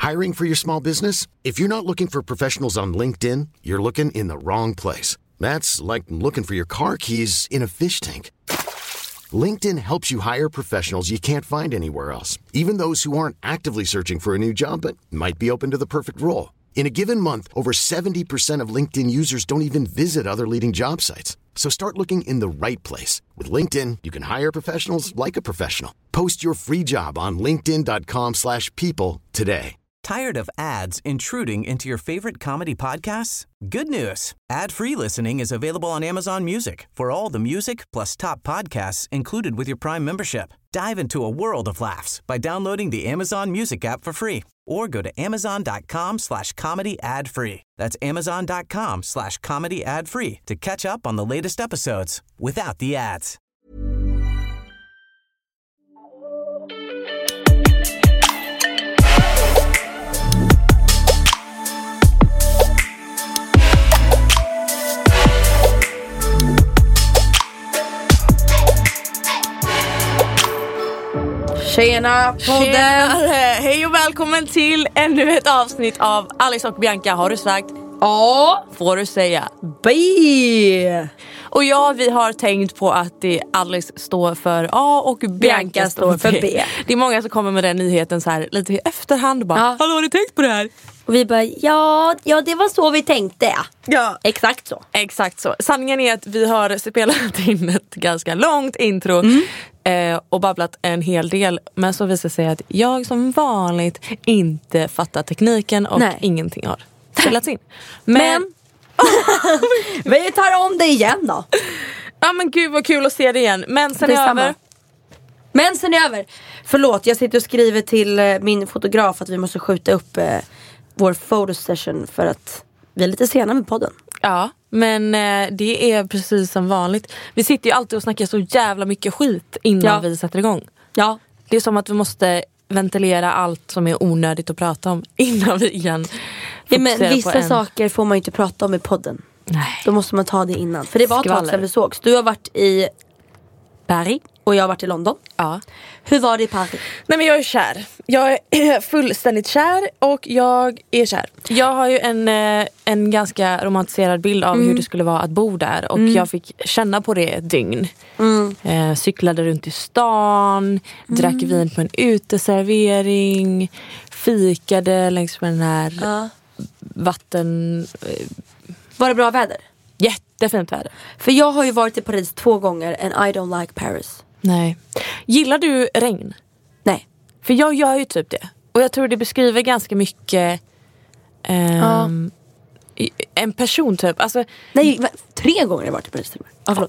Hiring for your small business? If you're not looking for professionals on LinkedIn, you're looking in the wrong place. That's like looking for your car keys in a fish tank. LinkedIn helps you hire professionals you can't find anywhere else, even those who aren't actively searching for a new job but might be open to the perfect role. In a given month, over 70% of LinkedIn users don't even visit other leading job sites. So start looking in the right place. With LinkedIn, you can hire professionals like a professional. Post your free job on linkedin.com/people today. Tired of ads intruding into your favorite comedy podcasts? Good news. Ad-free listening is available on Amazon Music for all the music plus top podcasts included with your Prime membership. Dive into a world of laughs by downloading the Amazon Music app for free or go to amazon.com/comedy ad-free. That's amazon.com/comedy ad-free to catch up on the latest episodes without the ads. Tjena podden! Tjenare! Hej och välkommen till ännu ett avsnitt av Alice och Bianca. Har du sagt? Ja, Får du säga? B. Och ja, vi har tänkt på att det Alice står för A och Bianca står för B. Det är många som kommer med den nyheten så här lite i efterhand. Bara, Ja. hallå, har ni tänkt på det här? Och vi bara, ja det var så vi tänkte. Ja, Exakt så. exakt så. Sanningen är att vi har spelat in ett ganska långt intro och babblat en hel del. Men så visar sig att jag som vanligt inte fattar tekniken och ingenting har spelats in. Men vi tar om det igen då. ja, men gud vad kul att se det igen. Men sen är över. Men sen är över. Förlåt, jag sitter och skriver till min fotograf att vi måste skjuta upp vår photosession för att vi är lite sena med podden. Ja, men det är precis som vanligt. Vi sitter ju alltid och snackar så jävla mycket skit innan vi sätter igång. Ja. Det är som att vi måste ventilera allt som är onödigt att prata om innan vi igen Men vissa saker får man ju inte prata om i podden. Nej. Då måste man ta det innan. För det var ett tag sedan vi sågs. Du har varit i Paris och jag har varit i London. Ja. Hur var det i Paris? Nej, men jag är kär. Jag är fullständigt kär och jag är kär. Jag har ju en ganska romantiserad bild av hur det skulle vara att bo där. Och jag fick känna på det ett dygn. Cyklade runt i stan, drack vin på en uteservering, fikade längs med den här vatten... Var det bra väder? Jättefint väder. För jag har ju varit i Paris 2 gånger and I don't like Paris. Nej. Gillar du regn? Nej. För jag gör ju typ det. Och jag tror det beskriver ganska mycket en person typ. Alltså, nej, 3 gånger har jag varit i Paris. Förlåt.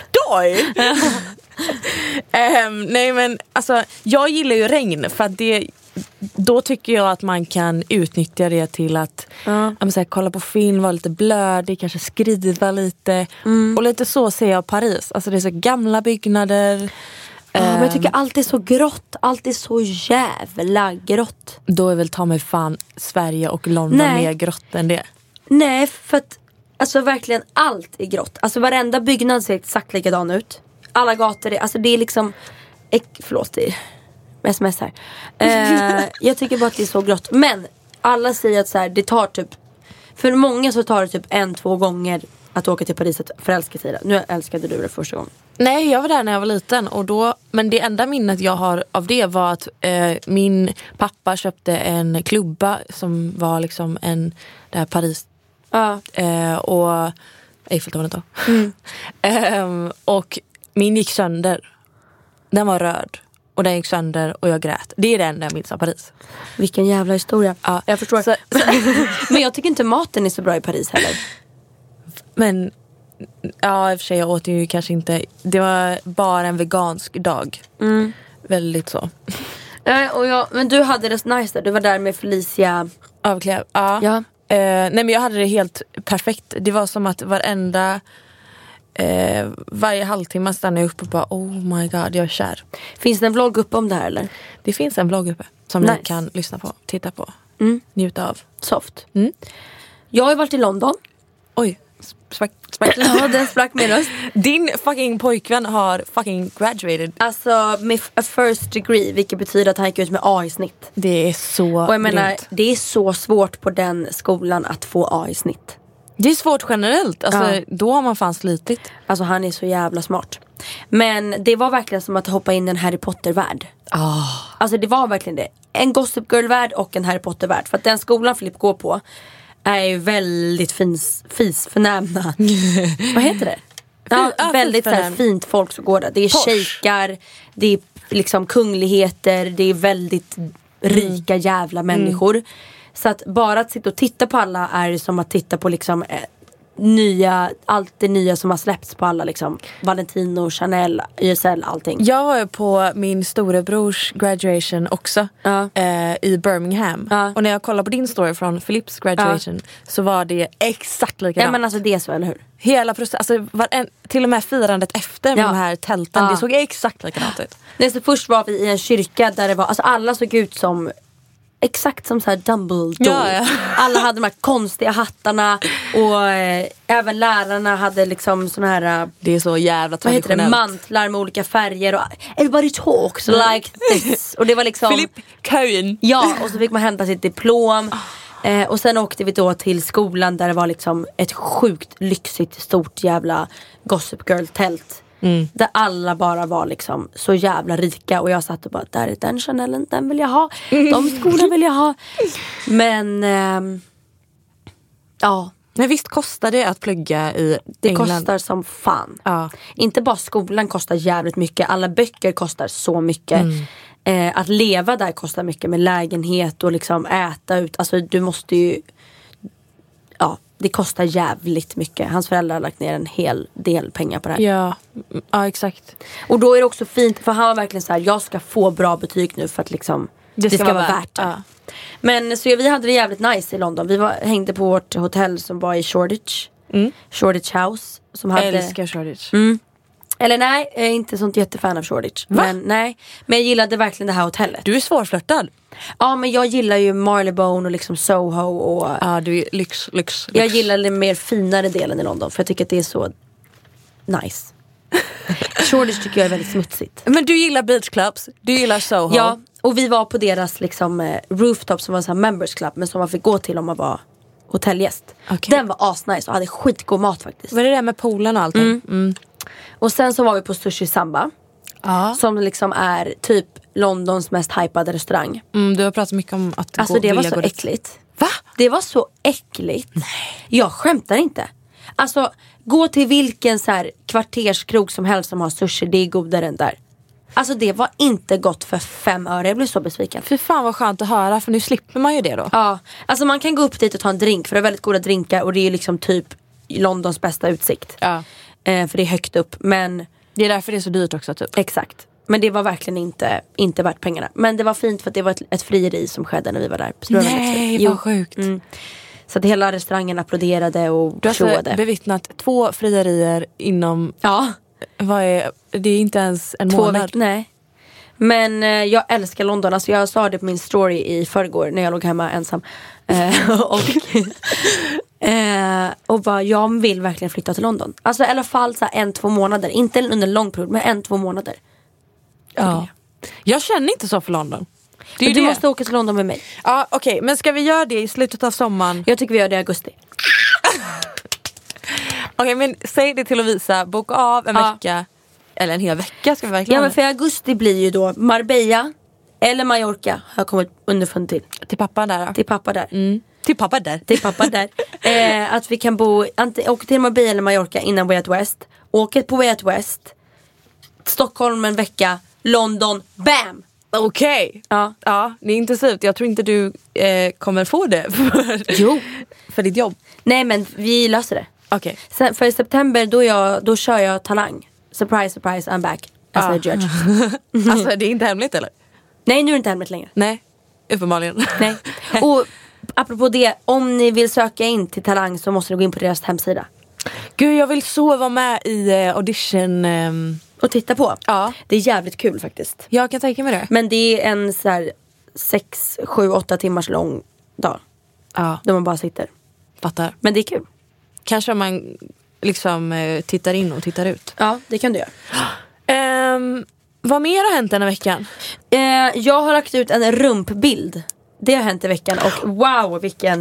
Nej, men alltså, jag gillar ju regn för att då tycker jag att man kan utnyttja det till att kolla på film, vara lite blödig, kanske skriva lite. Och lite så ser jag Paris. Alltså det är så gamla byggnader. Men jag tycker allt är så grått. Allt är så jävla grått. Då är väl ta mig fan Sverige och London mer grått än det. Nej, för att alltså verkligen allt är grått. Alltså varenda byggnad ser exakt likadan ut. Alla gator är, alltså det är liksom förlåt, det är sms här. Jag tycker bara att det är så grått. Men alla säger att så här, det tar typ, för många så tar det typ 1-2 gånger att åka till Paris att förälska sig. Nu älskade du det första gången. Nej, jag var där när jag var liten och då, men det enda minnet jag har av det var att min pappa köpte en klubba som var liksom där Paris och Eiffeltornet då. Och min gick sönder. Den var röd och den gick sönder och jag grät. Det är det enda jag minns av Paris. Vilken jävla historia. Ja. Jag förstår. Men jag tycker inte maten är så bra i Paris heller. Men ja, i och för sig, jag åt ju kanske inte. Det var bara en vegansk dag. Väldigt så. Men du hade det nice där. Du var där med Felicia Avkläv. Ja. Nej, men jag hade det helt perfekt. Det var som att varje halvtimme stannade jag upp och bara oh my god, jag är kär. Finns det en vlogg uppe om det här eller? Det finns en vlogg uppe som ni kan lyssna på, titta på, njuta av. Soft. Jag har varit i London. Oj. Ja, den sprack min röst. Din fucking pojkvän har fucking graduated. Alltså med a first degree, vilket betyder att han gick ut med A i snitt. Det är så Och jag menar, grymt. det är så svårt på den skolan att få A i snitt. Det är svårt generellt. Alltså, då har man fan slitit. Alltså han är så jävla smart. Men det var verkligen som att hoppa in i en Harry Potter-värld. Alltså det var verkligen det. En Gossip Girl-värld och en Harry Potter-värld. För att den skolan Filip går på är ju väldigt förnämna. Vad heter det? Ja, väldigt så här, fint folk som går där. Det är shejkar, det är liksom kungligheter, det är väldigt rika jävla människor. Så att bara att sitta och titta på alla är som att titta på liksom allt det nya som har släppts på alla liksom. Valentino, Chanel, YSL, allting. Jag var ju på min storebrors graduation också i Birmingham. Och när jag kollade på din story från Philips graduation så var det exakt likadant. Ja men alltså det är så, eller hur? Hela processen, alltså till och med firandet efter med de här tälten, det såg exakt likadant ut. Nej, så först var vi i en kyrka där det var, alltså alla såg ut som exakt som så här Dumbledore. Ja. Alla hade de här konstiga hattarna och även lärarna hade liksom såna här, det är så jävla traditionellt. Vad heter det? Mantlar med olika färger och everybody talks like this. Och det var liksom Philip Cohen. Ja, och så fick man hämta sitt diplom. Och sen åkte vi då till skolan där det var liksom ett sjukt lyxigt stort jävla Gossip Girl-tält. Där alla bara var liksom så jävla rika. Och jag satt och bara, där är den Chanelen, den vill jag ha. De skorna vill jag ha. Men ja. Men visst kostar det att plugga i det England? Kostar som fan. Inte bara skolan kostar jävligt mycket. Alla böcker kostar så mycket. Att leva där kostar mycket med lägenhet och liksom äta ut. Alltså du måste ju, ja, det kostar jävligt mycket. Hans föräldrar har lagt ner en hel del pengar på det här. Ja, exakt. Och då är det också fint, för han var verkligen så här: jag ska få bra betyg nu för att liksom det ska vara värt det. Men så vi hade det jävligt nice i London. Vi hängde på vårt hotell som var i Shoreditch. Shoreditch House som hade, älskar Shoreditch. Eller nej, jag är inte sånt jättefan av Shoreditch. Men jag gillade verkligen det här hotellet. Du är svårflörtad. Ja, men jag gillar ju Marylebone och liksom Soho och du är lyx. jag gillar den mer finare delen i London för jag tycker att det är så nice. Shoreditch tycker jag är väldigt smutsigt. Men du gillar beachclubs, du gillar Soho. Ja, och vi var på deras liksom rooftop som var en sån här members club, men som man fick gå till om man var hotellgäst. Den var asnice och hade skitgod mat faktiskt. Var det där med poolen och allting? Och sen så var vi på Sushi Samba. Som liksom är typ Londons mest hypade restaurang. Du har pratat mycket om att alltså det var så äckligt. Va? Det var så äckligt. Nej. Jag skämtar inte. Alltså gå till vilken så här kvarterskrog som helst som har sushi, det är godare än där. Alltså det var inte gott för 5 öre. Jag blev så besviken. Fy fan vad skönt att höra, för nu slipper man ju det då. Ja, alltså man kan gå upp dit och ta en drink, för det är väldigt goda drinkar och det är liksom typ Londons bästa utsikt. För det är högt upp, men det är därför det är så dyrt också typ. Exakt. Men det var verkligen inte värt pengarna. Men det var fint för att det var ett frieri som skedde när vi var där. Så det var nej, vad sjukt. Så att hela restaurangen applåderade och du har alltså bevittnat 2 frierier inom... Ja. Det är inte ens en månad. Nej. Men jag älskar London. Alltså jag sa det på min story i förrgår när jag låg hemma ensam. Och bara, jag vill verkligen flytta till London. Alltså i alla fall så 1-2 månader. Inte under en lång period, men 1-2 månader. Ja. Jag känner inte så för London. Du måste åka till London med mig. Ja, okej. Men ska vi göra det i slutet av sommaren? Jag tycker vi gör det i augusti. Okej, men säg det till Lovisa. Boka av en vecka. Eller en hel vecka ska vi verkligen. Ja, men för augusti blir ju då Marbella eller Mallorca, har jag kommit underfund till. Till pappa där då? Till pappa där. Till pappa där? Till pappa där. Att vi kan bo, åka till Marbella eller Mallorca innan Way Out West. Åka på Way Out West. Stockholm en vecka. London, bam! Okej. Ja, det är intensivt. Jag tror inte du kommer få det för ditt jobb. Nej, men vi löser det. Okej. Sen, för i september då kör jag Talang. Surprise, surprise, I'm back as a judge. Alltså det är inte hemligt eller? Nej, nu är det inte hemligt längre. Nej, uppenbarligen. Nej. Och apropå det, om ni vill söka in till Talang så måste ni gå in på deras hemsida. Gud, jag vill så vara med i audition. Och titta på. Ja. Det är jävligt kul faktiskt. Jag kan tänka mig det. Men det är en så här 6, 7, 8 timmars lång dag. Ja. Där man bara sitter. Fattar. Men det är kul. kanske man liksom tittar in och tittar ut. Ja, det kan du göra. Vad mer har hänt den här veckan? Jag har lagt ut en rumpbild. Det har hänt i veckan och wow, vilket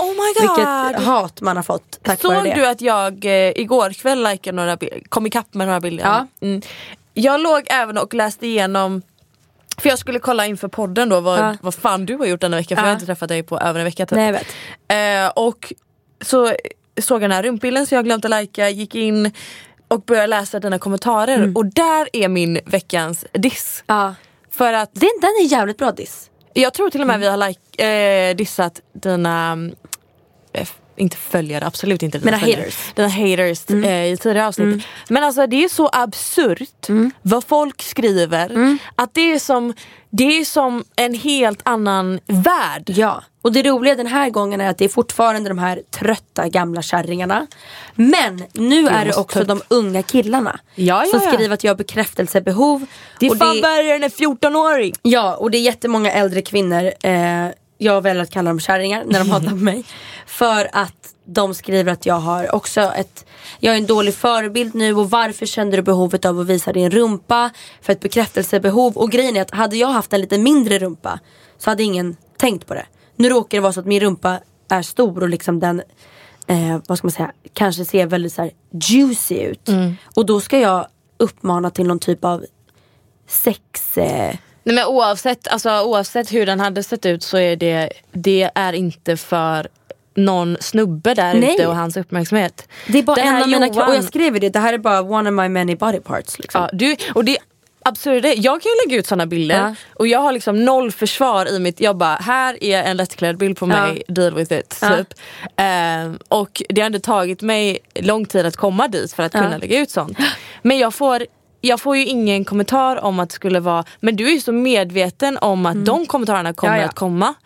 hat man har fått tack vare det. Såg du att jag igår kväll några kom ikapp med några bilder? Ja. Jag låg även och läste igenom, för jag skulle kolla inför podden då vad fan du har gjort den här veckan, för jag har inte träffat dig på över en vecka typ. Nej, jag vet. Och så såg jag den här rumpbilden, så jag glömde likea, gick in och började läsa dina kommentarer och där är min veckans diss. Ja. För att den är jävligt bra diss. jag tror till och med vi har dissat dina inte följare, absolut inte dina haters. Dina haters i tidigare avsnitt. Men alltså det är så absurt vad folk skriver, att det är som en helt annan värld. Ja, och det roliga den här gången är att det är fortfarande de här trötta gamla kärringarna. Men nu är det också de unga killarna som skriver att jag har bekräftelsebehov. Det är fan värre än en 14-åring. Ja, och det är jättemånga äldre kvinnor, jag väljer att kalla dem kärringar när de hatar på mig. För att de skriver att jag har också jag är en dålig förebild nu, och varför kände du behovet av att visa din rumpa för ett bekräftelsebehov? Och grejen är att hade jag haft en lite mindre rumpa så hade ingen tänkt på det. Nu råkar det vara så att min rumpa är stor och liksom den vad ska man säga, kanske ser väldigt så här juicy ut. Och då ska jag uppmana till någon typ av sex. Nej, men oavsett hur den hade sett ut så är det är inte för någon snubbe där ute och hans uppmärksamhet. Det är bara en av mina och jag skrev det här är bara one of my many body parts liksom. Ja, och det absurd. Jag kan ju lägga ut såna bilder och jag har liksom noll försvar i mitt. Jag bara, här är en lättklädd bild på mig, deal with it typ. Och det har inte tagit mig lång tid att komma dit för att kunna lägga ut sånt. Men jag får ju ingen kommentar om att det skulle vara, men du är ju så medveten om att de kommentarerna kommer att komma.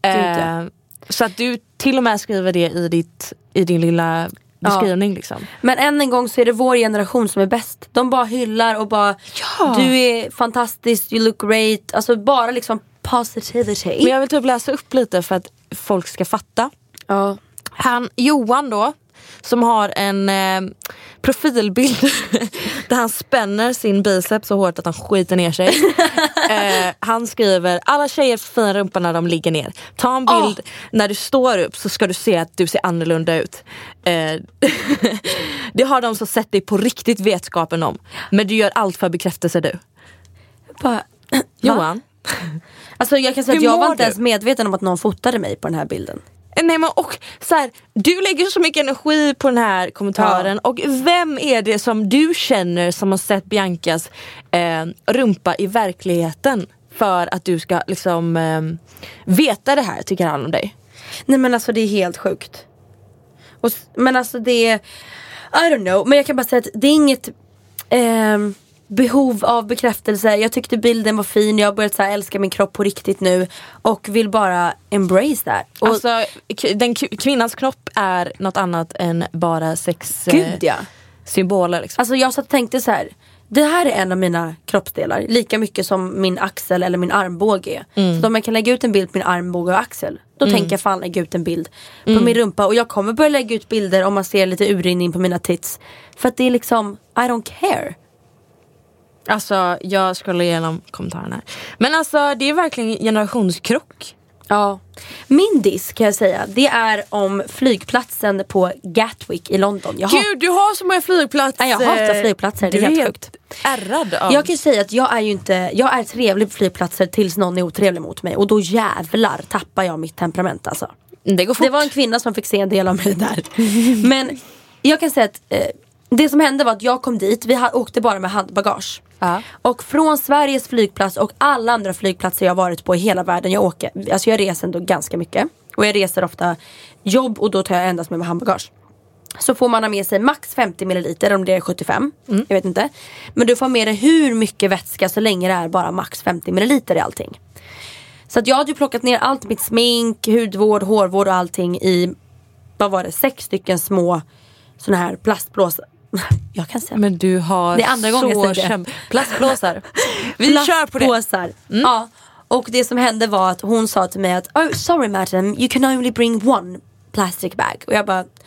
Så att du till och med skriver det i din lilla beskrivning liksom. Men än en gång så är det vår generation som är bäst. De bara hyllar och bara du är fantastisk, you look great. Alltså bara liksom positivity. Men jag vill typ läsa upp lite för att folk ska fatta. Johan då, som har en profilbild där han spänner sin biceps så hårt att han skiter ner sig. Han skriver, alla tjejer får fin rumpa när de ligger ner. Ta en bild när du står upp så ska du se att du ser annorlunda ut. Det har de som sett dig på riktigt vetskapen om. Men du gör allt för bekräftelse du. Johan. Alltså jag kan säga att jag var inte ens medveten om att någon fotade mig på den här bilden. Nej, men och så här, du lägger så mycket energi på den här kommentaren och vem är det som du känner som har sett Biancas rumpa i verkligheten för att du ska liksom veta det här, tycker han om dig? Nej, men alltså det är helt sjukt. Men alltså det är I don't know, men jag kan bara säga att det är inget behov av bekräftelse. Jag tyckte bilden var fin. Jag har börjat så här älska min kropp på riktigt nu och vill bara embrace that. Och alltså kvinnans kropp är något annat än bara sex symboler liksom. Alltså jag satt och tänkte så här, det här är en av mina kroppsdelar lika mycket som min axel eller min armbåge. Så om jag kan lägga ut en bild på min armbåge och axel, då tänker jag fan lägga ut en bild på min rumpa. Och jag kommer börja lägga ut bilder om man ser lite urrinning på mina tits. För att det är liksom, I don't care. Alltså jag scrollar igenom kommentarerna. Men alltså det är verkligen generationskrock. Ja. Min diss kan jag säga, det är om flygplatsen på Gatwick i London. Gud, du har så många flygplatser. Nej, jag hatar flygplatser, det är helt sjukt. Ärrad av. Jag kan säga att jag är trevlig på flygplatser tills någon är otrevlig mot mig. Och då jävlar tappar jag mitt temperament alltså. Det går fort. Det var en kvinna som fick se en del av mig där. Men jag kan säga att det som hände var att jag kom dit. Vi åkte bara med handbagage. Och från Sveriges flygplats och alla andra flygplatser jag har varit på i hela världen, jag reser ändå ganska mycket. Och jag reser ofta jobb och då tar jag endast med mig handbagage. Så får man ha med sig max 50 ml, om det är 75, jag vet inte. Men du får med dig hur mycket vätska så länge det är bara max 50 ml i allting. Så att jag hade ju plockat ner allt mitt smink, hudvård, hårvård och allting i, 6 stycken små såna här plastblåsar. Jag kan säga. Men du har det är andra gången jag säger det. Plastblåsar. Vi kör på det. Ja. Och det som hände var att hon sa till mig att sorry madam, you can only bring one plastic bag. Och jag bara,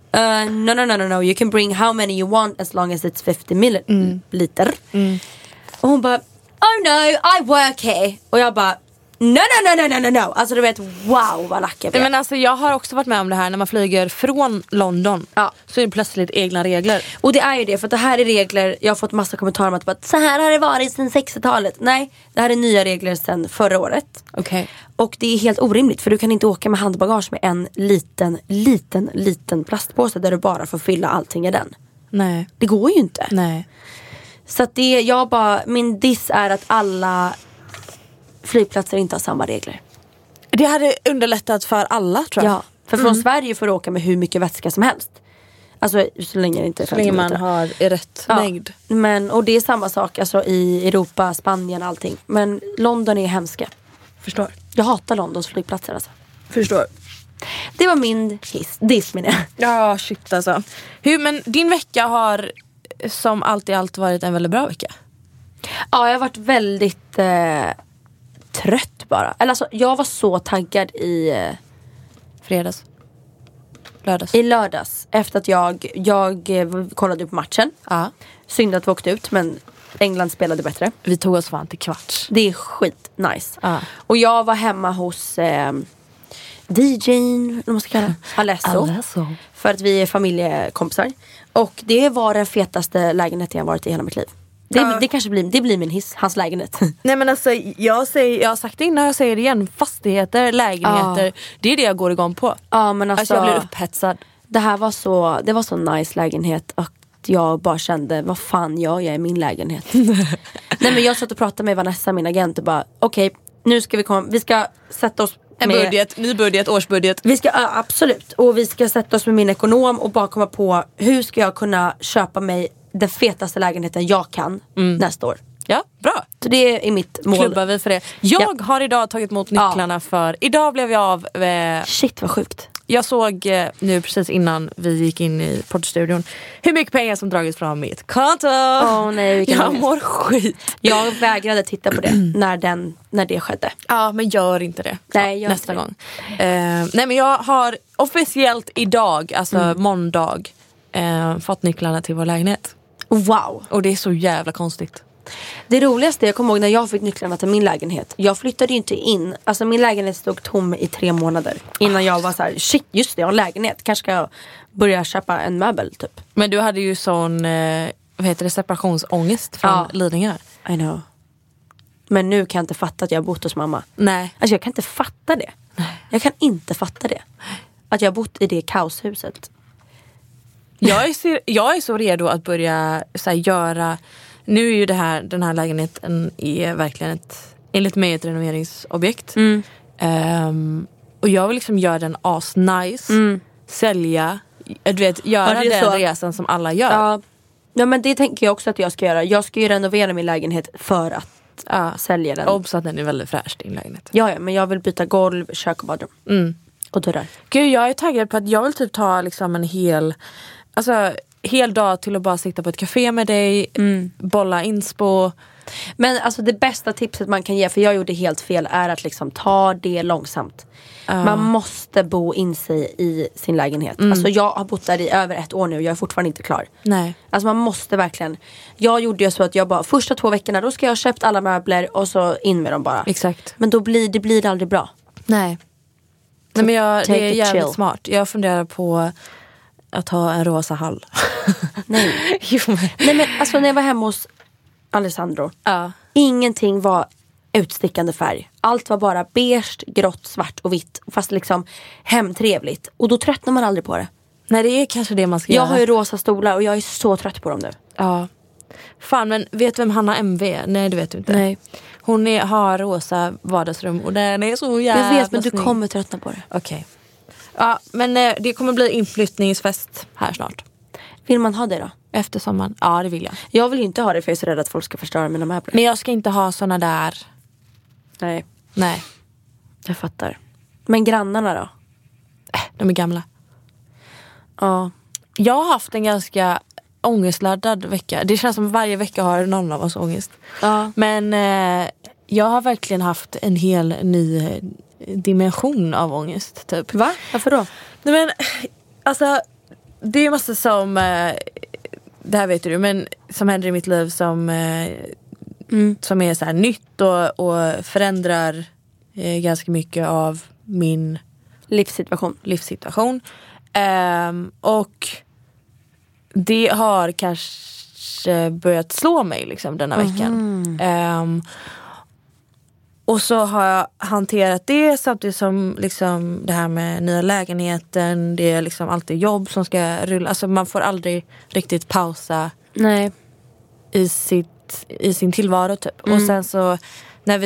No. You can bring how many you want as long as it's 50 milliliter. Och hon bara, oh no, I work here. Och jag bara, no. Alltså du vet, wow vad lack jag blev. Men alltså jag har också varit med om det här när man flyger från London. Så är det plötsligt egna regler. Och det är ju det, för att det här är regler. Jag har fått massa kommentarer om att så här har det varit sedan 60-talet. Nej, det här är nya regler sedan förra året. Och det är helt orimligt, för du kan inte åka med handbagage med en liten plastpåse där du bara får fylla allting i den. Nej. Det går ju inte. Nej. Så att min diss är att alla flygplatser inte har samma regler. Det hade underlättat för alla, tror jag. Ja, för från Sverige får du åka med hur mycket vätska som helst. Alltså så länge det inte är 50 länge man minuter. har i rätt mängd. Och det är samma sak alltså, i Europa, Spanien, allting. Men London är hemska. Förstår. Jag hatar Londons flygplatser alltså. Förstår. Det var min diss menar jag. Ja, shit alltså. Men din vecka har som allt i allt varit en väldigt bra vecka. Ja, jag har varit väldigt trött bara. Eller alltså, jag var så taggad i lördags. Efter att jag kollade på matchen. Ja. Synd att vi åkte ut, men England spelade bättre. Vi tog oss fan till kvarts. Det är skit nice. Ja. Och jag var hemma hos DJ:n, vad man ska kalla Alesso. För att vi är familjekompisar. Och det var den fetaste lägenheten jag varit i hela mitt liv. Det kanske blir hans lägenhet. Nej men alltså jag har sagt det innan, jag säger det igen. Fastigheter, lägenheter, det är det jag går igång på. Ja, men alltså jag blir upphetsad. Det var så nice lägenhet. Och jag bara kände, vad fan gör jag i min lägenhet? Nej men jag satt och pratade med Vanessa, min agent, och bara okej, nu ska vi ska sätta oss ny budget, årsbudget. Vi ska, absolut. Och vi ska sätta oss med min ekonom och bara komma på hur ska jag kunna köpa mig den fetaste lägenheten jag kan nästa år. Ja, bra. Så det är mitt mål. Klubbar vi för det. Jag har idag tagit emot nycklarna för... Idag blev jag av... Shit, vad sjukt. Jag såg nu precis innan vi gick in i poddstudion hur mycket pengar som dragits från mitt konto. Nej, jag mår skit. Jag vägrade titta på det när det skedde. Ja, men gör inte det. Nej, gör nästa gång. Nej, men jag har officiellt idag, alltså måndag, fått nycklarna till vår lägenhet. Wow. Och det är så jävla konstigt. Det roligaste, jag kommer ihåg när jag fick nycklarna till min lägenhet. Jag flyttade ju inte in. Alltså min lägenhet stod tom i 3 månader. Innan jag var så här, shit, just det, jag har en lägenhet. Kanske ska jag börja köpa en möbel typ. Men du hade ju sån, separationsångest från Lidingö. I know. Men nu kan jag inte fatta att jag har bott hos mamma. Nej. Alltså jag kan inte fatta det. Nej. Jag kan inte fatta det. Att jag har bott i det kaoshuset. Jag är så redo att börja så här, göra... Nu är ju den här lägenheten är verkligen enligt mig ett renoveringsobjekt. Och jag vill liksom göra den asnice, sälja, du vet, göra den resan som alla gör. Ja, men det tänker jag också att jag ska göra. Jag ska ju renovera min lägenhet för att sälja den. Och så att den är väldigt fräsch, din lägenhet. Ja, men jag vill byta golv, kök och badrum. Och dörrar. Gud, jag är taggad på att jag vill typ ta liksom en hel dag till att bara sitta på ett café med dig, bolla inspo. Men alltså det bästa tipset man kan ge, för jag gjorde helt fel, är att liksom ta det långsamt. Man måste bo in sig i sin lägenhet. Alltså jag har bott där i över 1 år nu och jag är fortfarande inte klar. Nej. Alltså man måste verkligen. Jag gjorde ju så att jag bara, första 2 veckorna då ska jag ha köpt alla möbler och så in med dem bara. Exakt. Men då blir det aldrig bra. Nej. Nej, men det är jävligt smart. Jag funderar på att ha en rosa hall. Nej. Nej, men alltså när jag var hemma hos Alessandro, ingenting var utstickande färg. Allt var bara beige, grått, svart och vitt. Fast liksom hemtrevligt. Och då tröttnar man aldrig på det. Nej, det är kanske det man ska göra. Jag har ju rosa stolar och jag är så trött på dem nu. Ja. Fan, men vet du vem Hanna MV? Nej, det vet du inte. Nej. Hon har rosa vardagsrum och den är så jävla jag vet, men snygg. du kommer tröttna på det. Okej. Ja, men det kommer bli inflyttningsfest här snart. Vill man ha det då? Efter sommaren? Ja, det vill jag. Jag vill ju inte ha det för jag är så rädd att folk ska förstöra mina möbler. Men jag ska inte ha såna där. Nej. Jag fattar. Men grannarna då? De är gamla. Ja. Jag har haft en ganska ångestladdad vecka. Det känns som varje vecka har någon av oss ångest. Ja. Men jag har verkligen haft en hel ny dimension av ångest typ. Va? Varför då? Nej, men alltså det är massa som, det här vet du, men som händer i mitt liv som är så här nytt och förändrar ganska mycket av min livssituation. Och det har kanske börjat slå mig liksom denna veckan. Och så har jag hanterat det samtidigt som liksom det här med nya lägenheten. Det är liksom alltid jobb som ska rulla. Alltså man får aldrig riktigt pausa i sin tillvaro typ. Och sen så när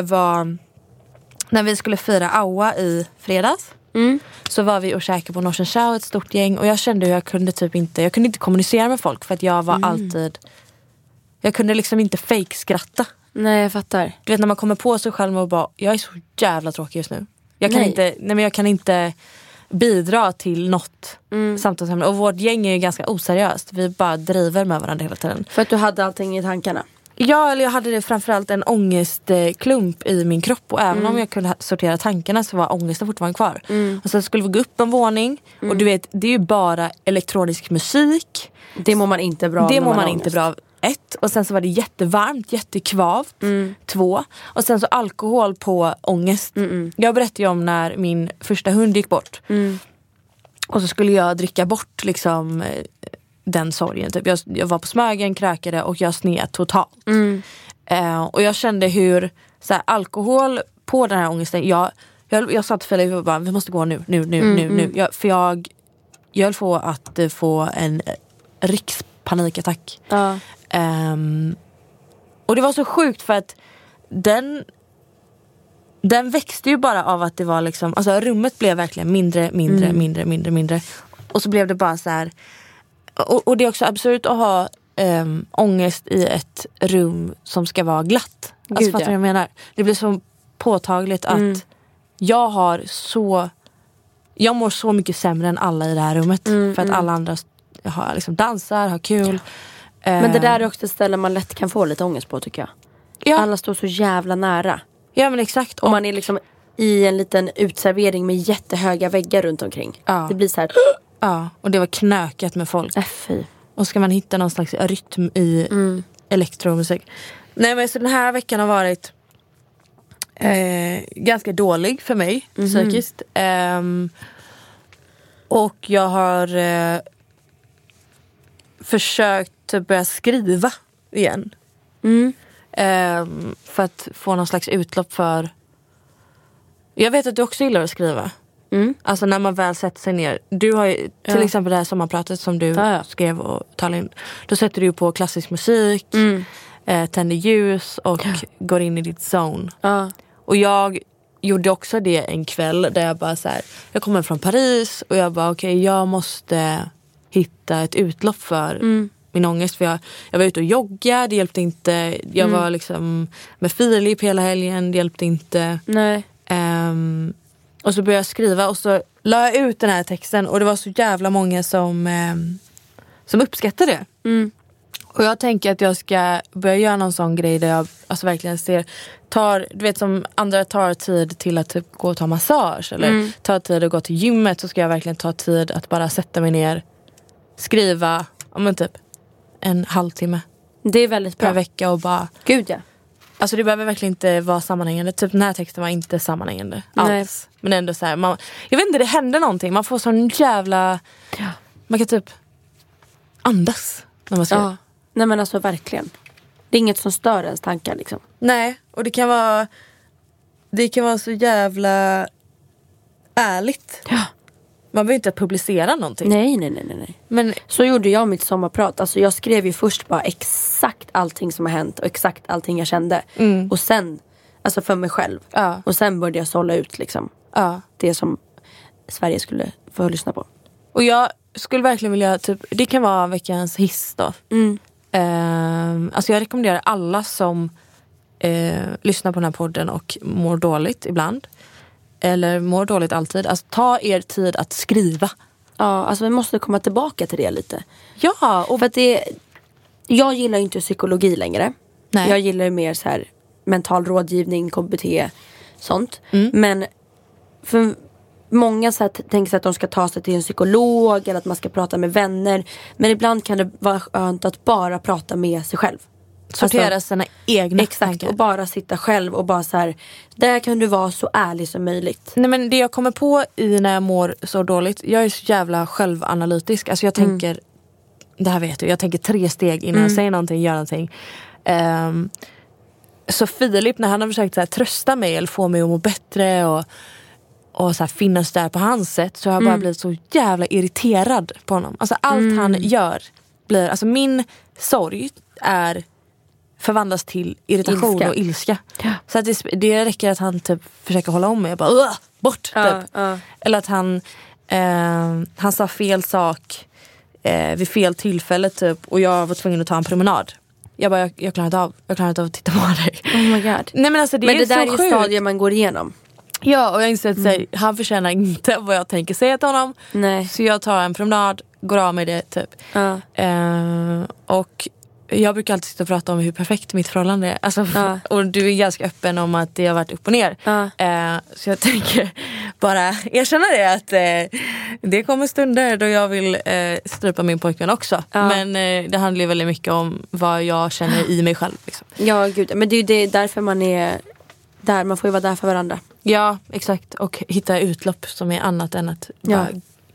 vi skulle fira Aua i fredags, så var vi och käkade på Norsen Chow, ett stort gäng. Och jag kände hur jag kunde inte kommunicera med folk. För att jag var alltid, jag kunde liksom inte fake-skratta. Nej, jag fattar. Du vet när man kommer på sig själv och bara, jag är så jävla tråkig just nu. Jag kan inte bidra till något samtalsämne. Och vårt gäng är ju ganska oseriöst. Vi bara driver med varandra hela tiden. För att du hade allting i tankarna? Ja, eller jag hade det framförallt en ångestklump i min kropp. Och även om jag kunde sortera tankarna så var ångesten fortfarande kvar. Och sen skulle vi gå upp en våning. Och du vet, det är ju bara elektronisk musik. Det mår man inte bra av. Det mår man inte bra av. 1. Och sen så var det jättevarmt, jättekvavt. 2. Och sen så alkohol på ångest. Jag berättade ju om när min första hund gick bort. Och så skulle jag dricka bort liksom den sorgen. Typ. Jag var på Smögen, krökade och jag sned totalt. Och jag kände hur så här, alkohol på den här ångesten. Jag sa till Filip och bara, vi måste gå nu. För jag höll på att få en rikspanikattack. Och det var så sjukt för att den växte ju bara av att det var liksom, alltså rummet blev verkligen mindre. Och så blev det bara så här. Och det är också absurt att ha ångest i ett rum som ska vara glatt. Alltså fattar du vad jag menar? Det blir så påtagligt att jag mår så mycket sämre än alla i det här rummet. För att alla andra liksom dansar, har kul. Men det där är också ett ställe man lätt kan få lite ångest på, tycker jag. Ja. Alla står så jävla nära. Ja, men exakt. Och man är liksom i en liten utservering med jättehöga väggar runt omkring. Ja. Det blir så här. Ja, och det var knökat med folk. Fy. Och ska man hitta någon slags rytm i elektromusik. Nej, men så den här veckan har varit ganska dålig för mig psykiskt. Och jag har försökt börja skriva igen. För att få någon slags utlopp för... Jag vet att du också gillar att skriva. Alltså när man väl sätter sig ner. Du har ju till exempel det här sommarpratet som du skrev och talade in. Då sätter du på klassisk musik, tänder ljus och går in i ditt zone. Och jag gjorde också det en kväll där jag bara så här, jag kommer från Paris och jag bara okej, jag måste hitta ett utlopp för min ångest. För jag var ute och joggade, det hjälpte inte. Jag var liksom med Filip hela helgen, det hjälpte inte. Nej. Och så började jag skriva och så la jag ut den här texten och det var så jävla många som uppskattade det. Och jag tänker att jag ska börja göra någon sån grej där jag alltså verkligen du vet som andra tar tid till att typ gå och ta massage eller tar tid att gå till gymmet, så ska jag verkligen ta tid att bara sätta mig ner, skriva men typ en halvtimme. Det är väldigt bra. Per vecka och bara... Gud ja. Alltså det behöver verkligen inte vara sammanhängande. Typ den här texten var inte sammanhängande alls. Nej. Men ändå så här, jag vet inte, det händer någonting. Man får sån jävla... Ja. Man kan typ andas när man skriver. Ja. Nej men alltså verkligen. Det är inget som stör ens tankar liksom. Nej, och det kan vara så jävla ärligt. Ja. Man behöver inte publicera någonting. Nej. Men så gjorde jag mitt sommarprat. Alltså jag skrev ju först bara exakt allting som har hänt och exakt allting jag kände. Och sen, alltså för mig själv. Ja. Och sen började jag sålla ut liksom. Ja. Det som Sverige skulle få lyssna på. Och jag skulle verkligen vilja typ, det kan vara veckans hiss då. Alltså jag rekommenderar alla som lyssnar på den här podden och mår dåligt ibland. Eller mår dåligt alltid. Alltså ta er tid att skriva. Ja, alltså vi måste komma tillbaka till det lite. Ja, och för att jag gillar inte psykologi längre. Nej. Jag gillar mer så här mental rådgivning, KBT, sånt. Men för många så här, tänker sig att de ska ta sig till en psykolog eller att man ska prata med vänner. Men ibland kan det vara skönt att bara prata med sig själv. Sortera sina egna tankar. Och bara sitta själv och bara så här, där kan du vara så ärlig som möjligt. Nej, men det jag kommer på när jag mår så dåligt, jag är så jävla självanalytisk. Alltså jag tänker, det här vet du, jag tänker 3 steg innan jag säger någonting, gör någonting. Så Filip, när han har försökt så här, trösta mig eller få mig att må bättre och så här, finnas där på hans sätt, så har jag bara blivit så jävla irriterad på honom. Alltså allt han gör blir, alltså min sorg förvandlas till irritation och ilska. Ja. Så att det räcker att han typ försöker hålla om mig och bara bort typ. Eller att han sa fel sak vid fel tillfälle typ, och jag var tvungen att ta en promenad. Jag klarar inte av att titta på dig. Oh my god. Nej, men alltså, det där är stadier man går igenom. Ja, och jag inser att han förtjänar inte vad jag tänker säga till honom. Nej. Så jag tar en promenad, går av med det typ. Och jag brukar alltid sitta och prata om hur perfekt mitt förhållande är. Alltså, och du är ganska öppen om att det har varit upp och ner. Så jag tänker bara erkänna det, att det kommer stunder då jag vill strypa min pojkvän också. Men det handlar ju väldigt mycket om vad jag känner i mig själv. Liksom. Ja, gud. Men det är ju därför man är där. Man får ju vara där för varandra. Ja, exakt. Och hitta utlopp som är annat än att bara,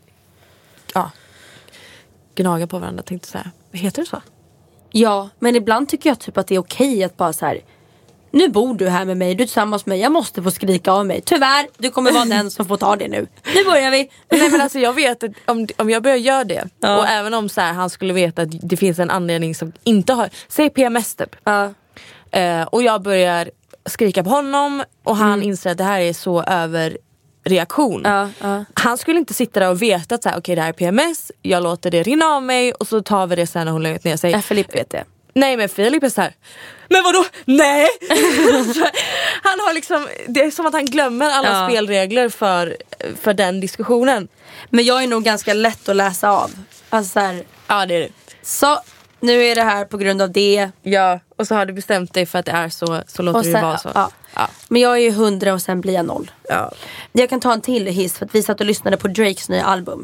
gnaga på varandra, tänkte jag säga. Heter det så? Ja, men ibland tycker jag typ att det är okej att bara så här, nu bor du här med mig, du är tillsammans med mig, jag måste få skrika av mig. Tyvärr, du kommer vara den som får ta det nu. Nu börjar vi. Nej, men alltså jag vet att om jag börjar göra det, och även om så här, han skulle veta att det finns en anledning som inte har, säg PMS typ. Och jag börjar skrika på honom och han inser att det här är så överreaktion. Han skulle inte sitta där och veta att okej, det här är PMS, jag låter det rinna av mig och så tar vi det sen när hon lägger ner sig. Filip vet det. Nej, men Filip är så här, men vadå? Nej! Han har liksom, det är som att han glömmer alla spelregler för den diskussionen. Men jag är nog ganska lätt att läsa av. Alltså så här, ja, det är det. Så nu är det här på grund av det. Ja, och så har du bestämt dig för att det är så låter sen, det vara så. Ja. Men jag är ju 100 och sen blir jag 0. Ja. Jag kan ta en till hiss för att vi satt och lyssnade på Drakes nya album.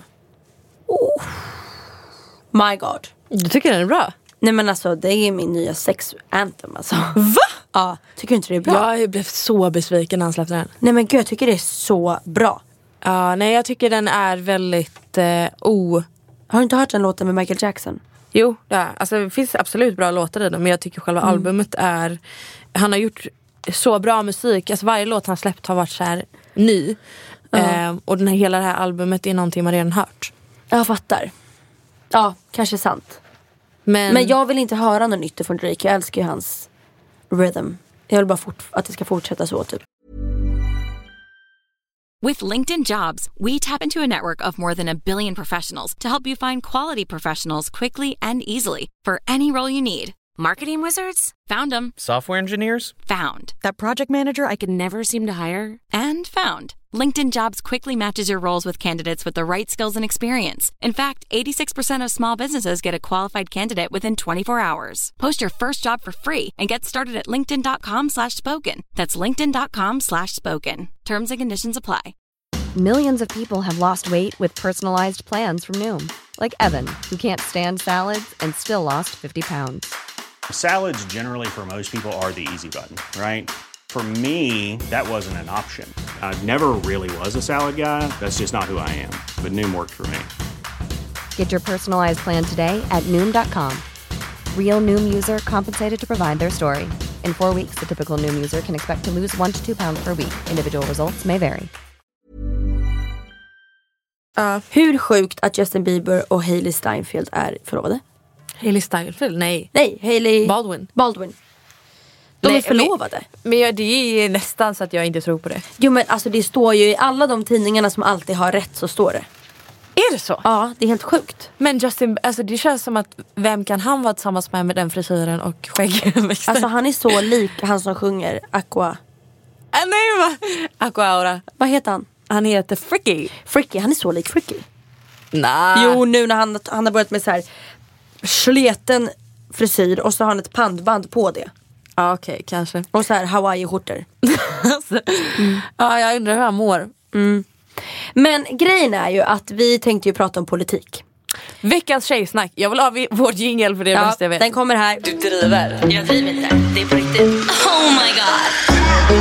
My god. Du tycker den är bra? Nej, men alltså det är min nya sex anthem alltså. Va? Ja, tycker du inte det är bra? Jag blev så besviken när han släppte den. Nej men gud, jag tycker det är så bra. Ja, nej, jag tycker den är väldigt Har du inte hört den låten med Michael Jackson? Jo, ja, alltså det finns absolut bra låtar i den, men jag tycker själva albumet är, han har gjort så bra musik. Alltså varje låt han släppt har varit så här ny. Och hela det här albumet är någonting man redan hört. Jag fattar. Ja, kanske sant. Men jag vill inte höra något nytt från Drake. Jag älskar ju hans rhythm. Jag vill bara att det ska fortsätta så typ. With LinkedIn Jobs, we tap into a network of more than 1 billion professionals to help you find quality professionals quickly and easily for any role you need. Marketing wizards? Found them. Software engineers? Found. That project manager I could never seem to hire? And found. LinkedIn Jobs quickly matches your roles with candidates with the right skills and experience. In fact, 86% of small businesses get a qualified candidate within 24 hours. Post your first job for free and get started at linkedin.com/spoken. That's linkedin.com/spoken. Terms and conditions apply. Millions of people have lost weight with personalized plans from Noom. Like Evan, who can't stand salads and still lost 50 pounds. Salads generally for most people are the easy button, right? For me, that wasn't an option. I never really was a salad guy. That's just not who I am. But Noom worked for me. Get your personalized plan today at Noom.com. Real Noom user compensated to provide their story. In 4 weeks, the typical Noom user can expect to lose 1 to 2 pounds per week. Individual results may vary. Hur sjukt att Justin Bieber och Hailey Steinfeld är förlovade? Hailey Steinfeld? Nej, Hailey Baldwin. De är förlovade. Men det är nästan så att jag inte tror på det. Jo, men alltså det står ju i alla de tidningarna som alltid har rätt, så står det. Är det så? Ja, det är helt sjukt. Men Justin, alltså det känns som att vem kan han vara tillsammans med den frisyren och skäggväxten? Alltså han är så lik han som sjunger Aqua. Nej, va? Aqua Aura. Vad heter han? Han heter Fricky, han är så lik Fricky. Nej. Jo, nu när han har börjat med så här sleten frisyr och så har han ett pandband på det. Ja, okej, kanske. Och så här Hawaii-skjortor. Ja, jag undrar hur han mår. Men grejen är ju att vi tänkte ju prata om politik. Veckans tjejsnack. Jag vill ha vårt jingle för det bästa jag vet. Den kommer här. Du driver. Jag driver inte. Det är på riktigt. Oh my god.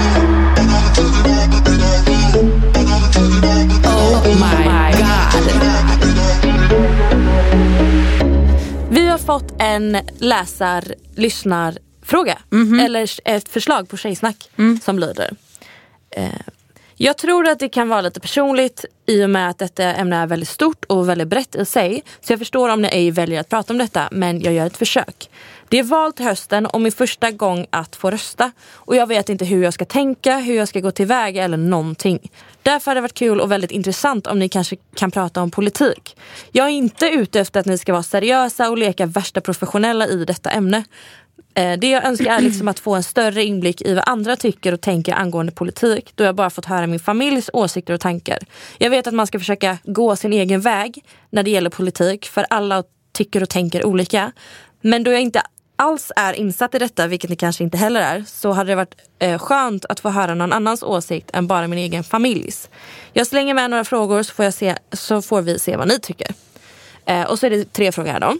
Oh my god. Vi har fått en lyssnarfråga. Eller ett förslag på tjejsnack som lyder. Jag tror att det kan vara lite personligt i och med att detta ämne är väldigt stort och väldigt brett i sig. Så jag förstår om ni ej väljer att prata om detta, men jag gör ett försök. Det är val till hösten och min första gång att få rösta. Och jag vet inte hur jag ska tänka, hur jag ska gå tillväga eller någonting. Därför hade det varit kul och väldigt intressant om ni kanske kan prata om politik. Jag är inte ute efter att ni ska vara seriösa och leka värsta professionella i detta ämne. Det jag önskar är liksom att få en större inblick i vad andra tycker och tänker angående politik, då jag bara fått höra min familjs åsikter och tankar. Jag vet att man ska försöka gå sin egen väg när det gäller politik, för alla tycker och tänker olika. Men då jag inte alls är insatt i detta, vilket ni kanske inte heller är, så hade det varit skönt att få höra någon annans åsikt än bara min egen familjs. Jag slänger med några frågor så får vi se vad ni tycker. Och så är det 3 frågor här då.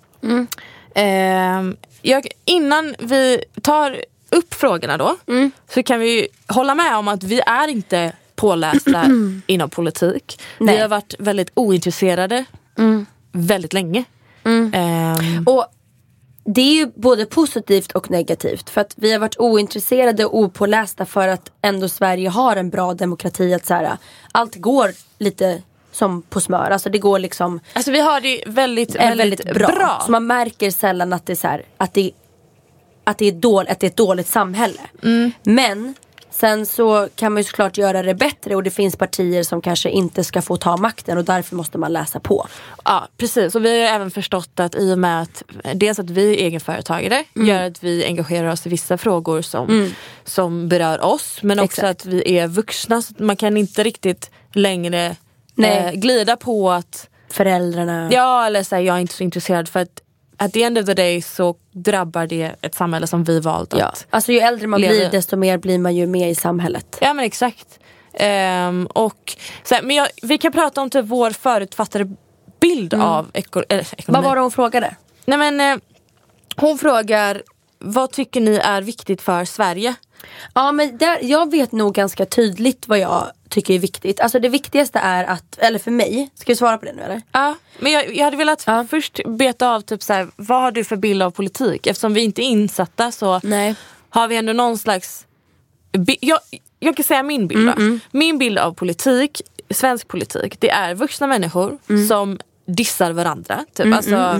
Innan vi tar upp frågorna då, så kan vi hålla med om att vi är inte pålästa inom politik. Nej. Vi har varit väldigt ointresserade väldigt länge. Och det är ju både positivt och negativt. För att vi har varit ointresserade och opålästa för att ändå Sverige har en bra demokrati. Att så här, allt går lite som på smör. Alltså det går liksom... Alltså vi har det väldigt bra. Så man märker sällan att det är så här, att det är ett dåligt samhälle. Men sen så kan man ju såklart göra det bättre. Och det finns partier som kanske inte ska få ta makten. Och därför måste man läsa på. Ja, precis. Och vi har även förstått att i och med att dels att vi är egenföretagare gör att vi engagerar oss i vissa frågor som berör oss. Men också att vi är vuxna. Så att man kan inte riktigt längre glida på att föräldrarna... Ja, eller så här, jag är inte så intresserad, för att the end of the day så drabbar det ett samhälle som vi valt att... Alltså ju äldre man blir, desto mer blir man ju med i samhället. Ja, men exakt. Och så här, men vi kan prata om typ vår förutfattade bild av ekonomi. Vad var det hon frågade? Nej, men hon frågar, vad tycker ni är viktigt för Sverige? Ja, men jag vet nog ganska tydligt vad jag tycker är viktigt. Alltså det viktigaste är att, eller för mig, ska vi svara på det nu eller? Ja, men jag hade velat först beta av typ så här, vad har du för bild av politik? Eftersom vi inte är insatta så har vi ändå någon slags... Jag kan säga min bild då. Min bild av politik, svensk politik, det är vuxna människor som dissar varandra. Typ.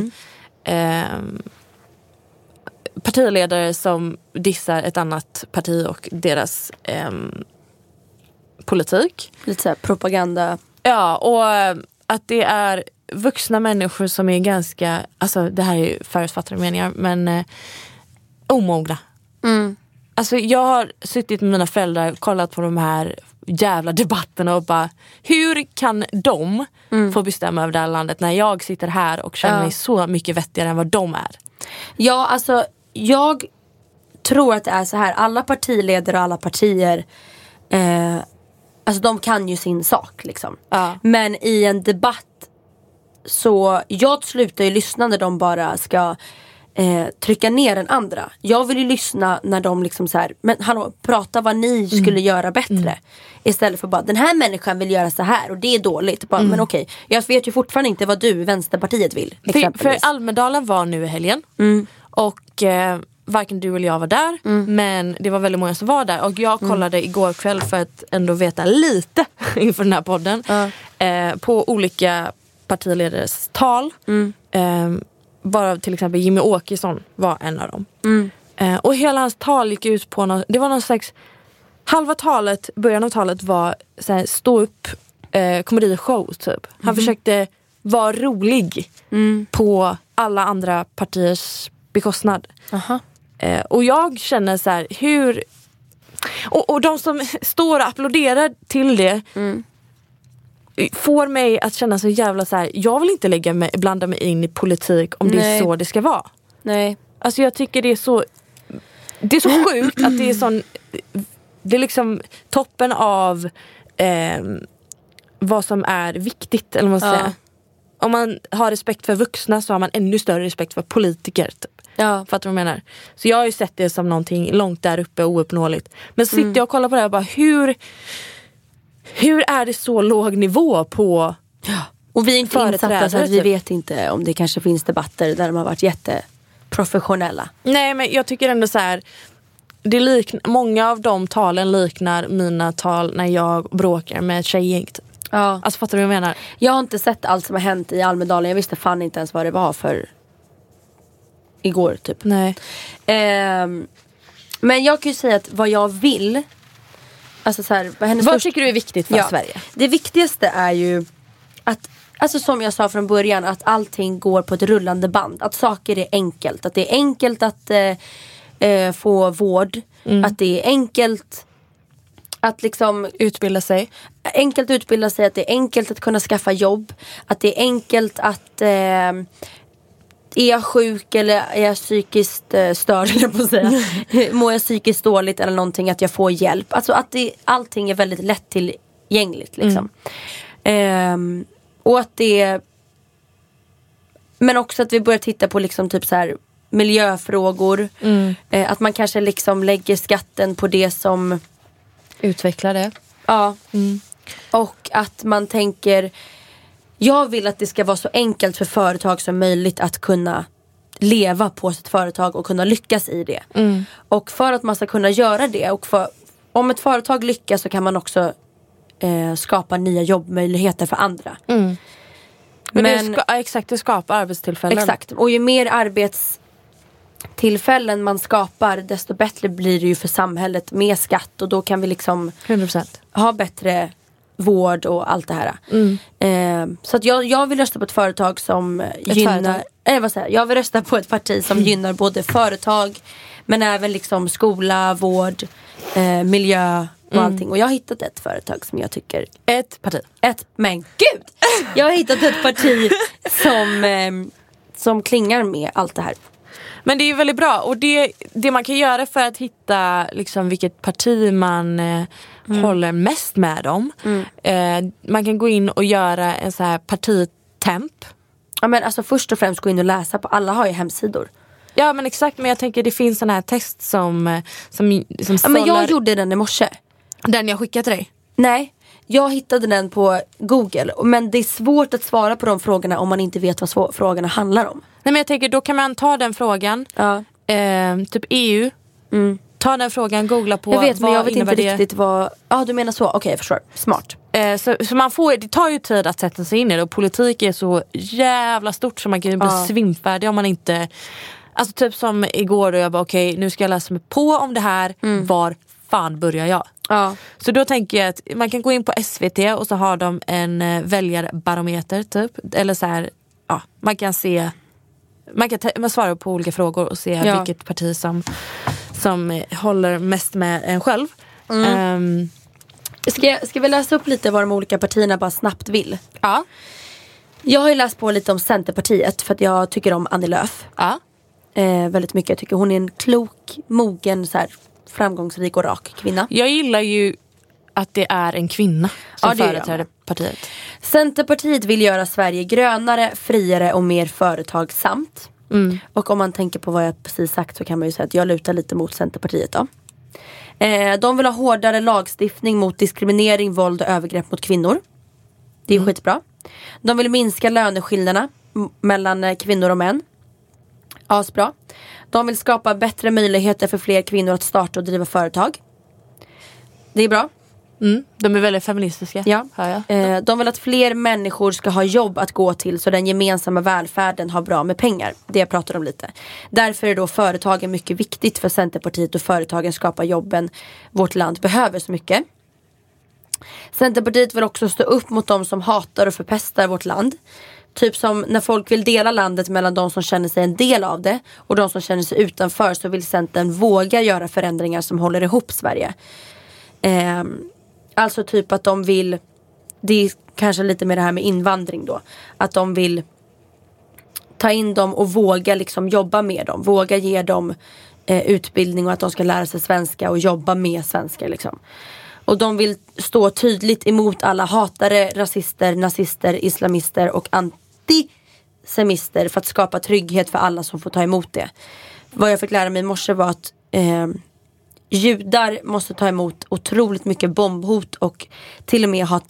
Partiledare som dissar ett annat parti och deras politik. Lite så här propaganda. Ja, och att det är vuxna människor som är ganska, alltså det här är ju förutfattade meningar, men omogna. Alltså jag har suttit med mina föräldrar och kollat på de här jävla debatterna och bara, hur kan de få bestämma över det här landet när jag sitter här och känner mig så mycket vettigare än vad de är? Ja, alltså jag tror att det är så här, alla partiledare och alla partier alltså de kan ju sin sak liksom. Men i en debatt så jag slutar ju lyssna när de bara ska trycka ner den andra. Jag vill ju lyssna när de liksom så här, men hallå, prata vad ni skulle göra bättre. Istället för bara, den här människan vill göra så här och det är dåligt. Bara, men okej, jag vet ju fortfarande inte vad du, Vänsterpartiet, vill. För Almedalen var nu i helgen. Och varken du eller jag var där. Men det var väldigt många som var där. Och jag kollade igår kväll för att ändå veta lite inför den här podden. På olika partiledares tal. Bara till exempel Jimmy Åkesson var en av dem. Och hela hans tal gick ut på det var någon slags, början av talet var så här, stå upp komedishow typ. Han försökte vara rolig på alla andra partiers bekostnad. Och jag känner så här, hur och de som står och applåderar till det får mig att känna så jävla så här, jag vill inte blanda mig in i politik om det är så det ska vara. Nej. Alltså jag tycker det är så sjukt att det är sån, det är liksom toppen av vad som är viktigt, eller vad man ska säga. Om man har respekt för vuxna så har man ännu större respekt för politiker typ. Ja. Fattar du vad jag menar? Så jag har ju sett det som någonting långt där uppe, ouppnåeligt. Men så sitter jag och kollar på det här och bara, hur är det så låg nivå på och vi är inte insatta så att vi typ. vet inte om det kanske finns debatter där de har varit jätteprofessionella. Nej, men jag tycker ändå så här, många av de talen liknar mina tal när jag bråkar med ett tjejgäng typ. Ja. Alltså fattar du vad jag menar? Jag har inte sett allt som har hänt i Almedalen. Jag visste fan inte ens vad det var för igår typ. Nej. Men jag kan ju säga att vad jag vill, alltså så här, vad tycker du är viktigt för Sverige? Det viktigaste är ju att, alltså som jag sa från början, att allting går på ett rullande band. Att saker är enkelt. Att det är enkelt att få vård. Att det är enkelt att liksom utbilda sig. Enkelt att utbilda sig, att det är enkelt att kunna skaffa jobb. Att det är enkelt att är jag sjuk eller är jag psykiskt störd, på att säga. Mår jag psykiskt dåligt eller någonting, att jag får hjälp. Alltså att allting är väldigt lättillgängligt liksom. Och att det, men också att vi börjar titta på liksom typ så här miljöfrågor. Att man kanske liksom lägger skatten på det som utvecklar det. Ja. Och att man tänker, jag vill att det ska vara så enkelt för företag som möjligt att kunna leva på sitt företag och kunna lyckas i det. Och för att man ska kunna göra det, och om ett företag lyckas så kan man också skapa nya jobbmöjligheter för andra. Men exakt, det skapar arbetstillfällen. Exakt, och ju mer arbetstillfällen man skapar, desto bättre blir det ju för samhället med skatt. Och då kan vi liksom 100% ha bättre vård och allt det här. Så att jag vill rösta på ett företag som gynnar... jag vill rösta på ett parti som gynnar både företag, men även liksom skola, vård, miljö och allting. Och jag har hittat ett företag som jag tycker... Men gud! Jag har hittat ett parti som klingar med allt det här. Men det är ju väldigt bra. Och det man kan göra för att hitta liksom vilket parti man håller mest med om. Man kan gå in och göra en så här partitemp. Ja, men alltså först och främst gå in och läsa på. Alla har ju hemsidor. Ja, men exakt. Men jag tänker det finns sån här test som ja, men jag gjorde den i morse. Den jag skickade till dig? Nej, jag hittade den på Google. Men det är svårt att svara på de frågorna om man inte vet vad frågorna handlar om. Nej, men jag tänker då kan man ta den frågan. Typ EU. Ta den frågan, googla på. Jag vet, men jag vet inte det? riktigt vad... Ja, du menar så. Okej, jag förstår. Smart. Så man får, det tar ju tid att sätta sig in i det. Och politik är så jävla stort så man kan ju bli svimfärdig om man inte... Alltså typ som igår då jag bara okej, nu ska jag läsa mig på om det här. Var fan börjar jag? Så då tänker jag att man kan gå in på SVT och så har de en väljarbarometer typ. Eller så här, man kan se... Man svarar på olika frågor och se vilket parti som håller mest med en själv. Ska vi läsa upp lite vad de olika partierna bara snabbt vill? Ja. Jag har ju läst på lite om Centerpartiet för att jag tycker om Annie Lööf. Väldigt mycket. Jag tycker hon är en klok, mogen, så här, framgångsrik och rak kvinna. Jag gillar ju att det är en kvinna som företräder partiet. Centerpartiet vill göra Sverige grönare, friare och mer företagsamt. Och om man tänker på vad jag precis sagt så kan man ju säga att jag lutar lite mot Centerpartiet då. De vill ha hårdare lagstiftning mot diskriminering, våld och övergrepp mot kvinnor. Det är skitbra. De vill minska löneskillnaderna mellan kvinnor och män. Asbra. De vill skapa bättre möjligheter för fler kvinnor att starta och driva företag. Det är bra. De är väldigt feministiska. Ja. Hör jag. De vill att fler människor ska ha jobb att gå till så den gemensamma välfärden har bra med pengar. Det jag pratar om lite. Därför är då företagen mycket viktigt för Centerpartiet och företagen skapar jobben vårt land behöver så mycket. Centerpartiet vill också stå upp mot de som hatar och förpestar vårt land. Typ som när folk vill dela landet mellan de som känner sig en del av det och de som känner sig utanför, så vill Centern våga göra förändringar som håller ihop Sverige. Alltså typ att de vill, det är kanske lite med det här med invandring då, att de vill ta in dem och våga liksom jobba med dem, våga ge dem utbildning och att de ska lära sig svenska och jobba med svenskar liksom. Och de vill stå tydligt emot alla hatare, rasister, nazister, islamister och antisemister för att skapa trygghet för alla som får ta emot det. Vad jag fick lära mig i morse var att judar måste ta emot otroligt mycket bombhot och till och med ha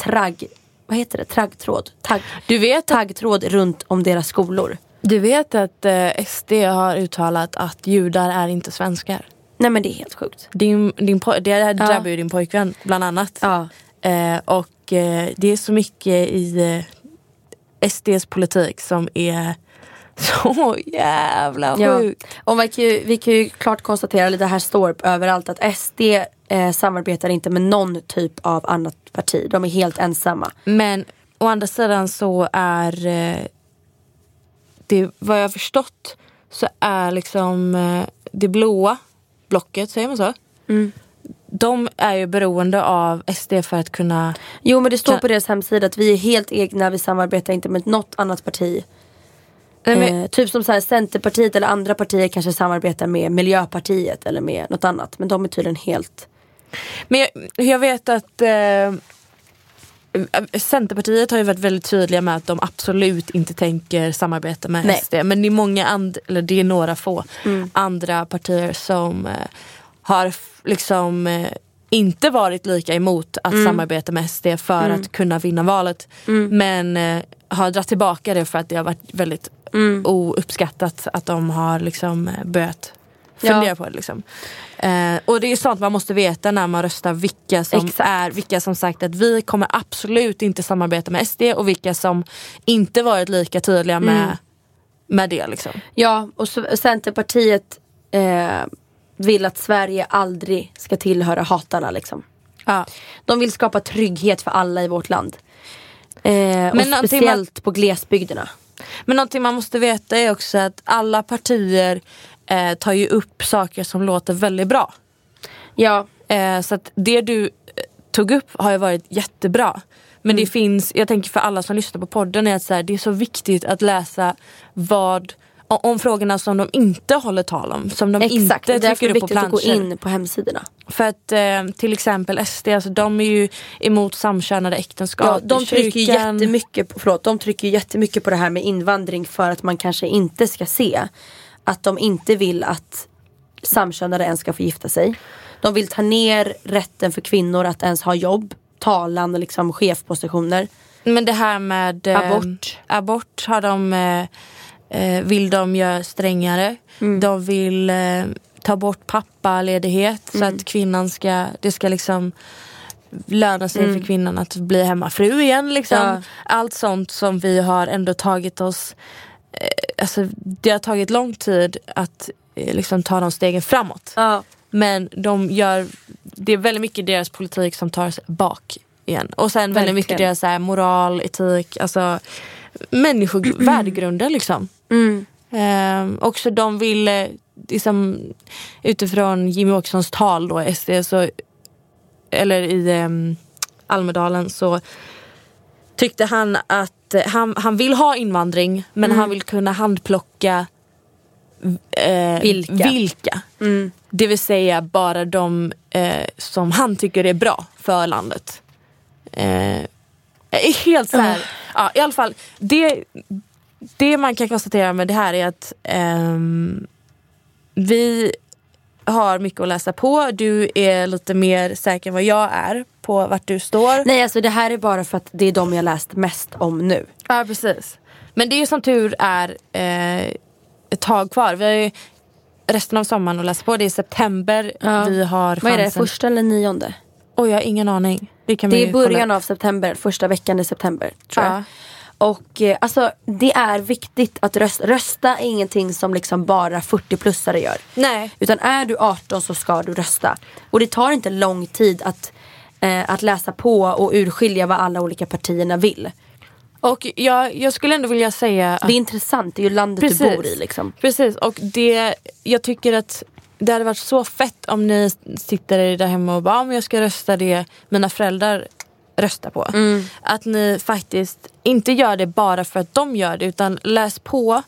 taggtråd runt om deras skolor. Du vet att SD har uttalat att judar är inte svenskar. Nej, men det är helt sjukt. Det drabbar ju din pojkvän bland annat. Ja. Det är så mycket i SDs politik som är så jävla sjukt. Och vi kan ju klart konstatera, det här står överallt, att SD samarbetar inte med någon typ av annat parti. De är helt ensamma. Men å andra sidan så är det, vad jag har förstått, så är liksom det blåa blocket, säger man så? Mm. De är ju beroende av SD för att kunna... Jo, men det står på deras hemsida att vi är helt egna, vi samarbetar inte med något annat parti. Typ som så här, Centerpartiet eller andra partier kanske samarbetar med Miljöpartiet eller med något annat. Men de är tydligen helt... Men jag vet att Centerpartiet har ju varit väldigt tydliga med att de absolut inte tänker samarbeta med SD. Men det är många det är några få andra partier som har liksom inte varit lika emot att samarbeta med SD för att kunna vinna valet. Men har dragit tillbaka det för att det har varit väldigt ouppskattat att de har liksom börjat fundera på det liksom. Och det är sånt man måste veta när man röstar, vilka som sagt att vi kommer absolut inte samarbeta med SD och vilka som inte varit lika tydliga med det liksom. Ja, och Centerpartiet vill att Sverige aldrig ska tillhöra hatarna liksom. Ja. De vill skapa trygghet för alla i vårt land. Men och speciellt på glesbygderna. Men någonting man måste veta är också att alla partier tar ju upp saker som låter väldigt bra. Ja. Så att det du tog upp har ju varit jättebra. Men det finns, jag tänker för alla som lyssnar på podden, är att så här, det är så viktigt att läsa om frågorna som de inte håller tal om. Som de inte trycker upp på planscher. Att gå in på hemsidorna. För att till exempel SD, alltså, de är ju emot samkönade äktenskap. Ja, de trycker jättemycket på det här med invandring för att man kanske inte ska se att de inte vill att samkönade ens ska få gifta sig. De vill ta ner rätten för kvinnor att ens ha jobb, talan och liksom chefpositioner. Men det här med abort har de... vill de göra strängare. De vill ta bort pappaledighet så att kvinnan det ska liksom löna sig för kvinnan att bli hemmafru igen liksom. Ja. Allt sånt som vi har ändå tagit oss alltså det har tagit lång tid att liksom ta de stegen framåt. Ja. Men det är väldigt mycket deras politik som tar sig bak igen. Och sen väldigt mycket deras så här, moral, etik, alltså värdegrunder liksom. Också de vill liksom, utifrån Jimmie Åkessons tal då SD så, eller i Almedalen, så tyckte han att han vill ha invandring, men han vill kunna handplocka vilka. Det vill säga bara de som han tycker är bra för landet. Helt så här. Ja, i alla fall det man kan konstatera med det här är att vi har mycket att läsa på. Du är lite mer säker än vad jag är på vart du står. Nej, alltså det här är bara för att det är de jag läst mest om nu. Ja, precis. Men det är ju som tur är ett tag kvar. Vi har ju resten av sommaren att läsa på. Det är september. Ja. Vi har vad är det, 1 eller 9? Oj, jag har ingen aning. Det är början av september, första veckan i september, tror jag. Och alltså det är viktigt att rösta är ingenting som liksom bara 40-plussare gör. Nej. Utan är du 18 så ska du rösta. Och det tar inte lång tid att läsa på och urskilja vad alla olika partierna vill. Och jag skulle ändå vilja säga att det är intressant, det är ju landet du bor i liksom. Precis, och jag tycker att det hade varit så fett om ni sitter där hemma och bara, om jag ska rösta det mina föräldrar rösta på. Att ni faktiskt inte gör det bara för att de gör det, utan läs på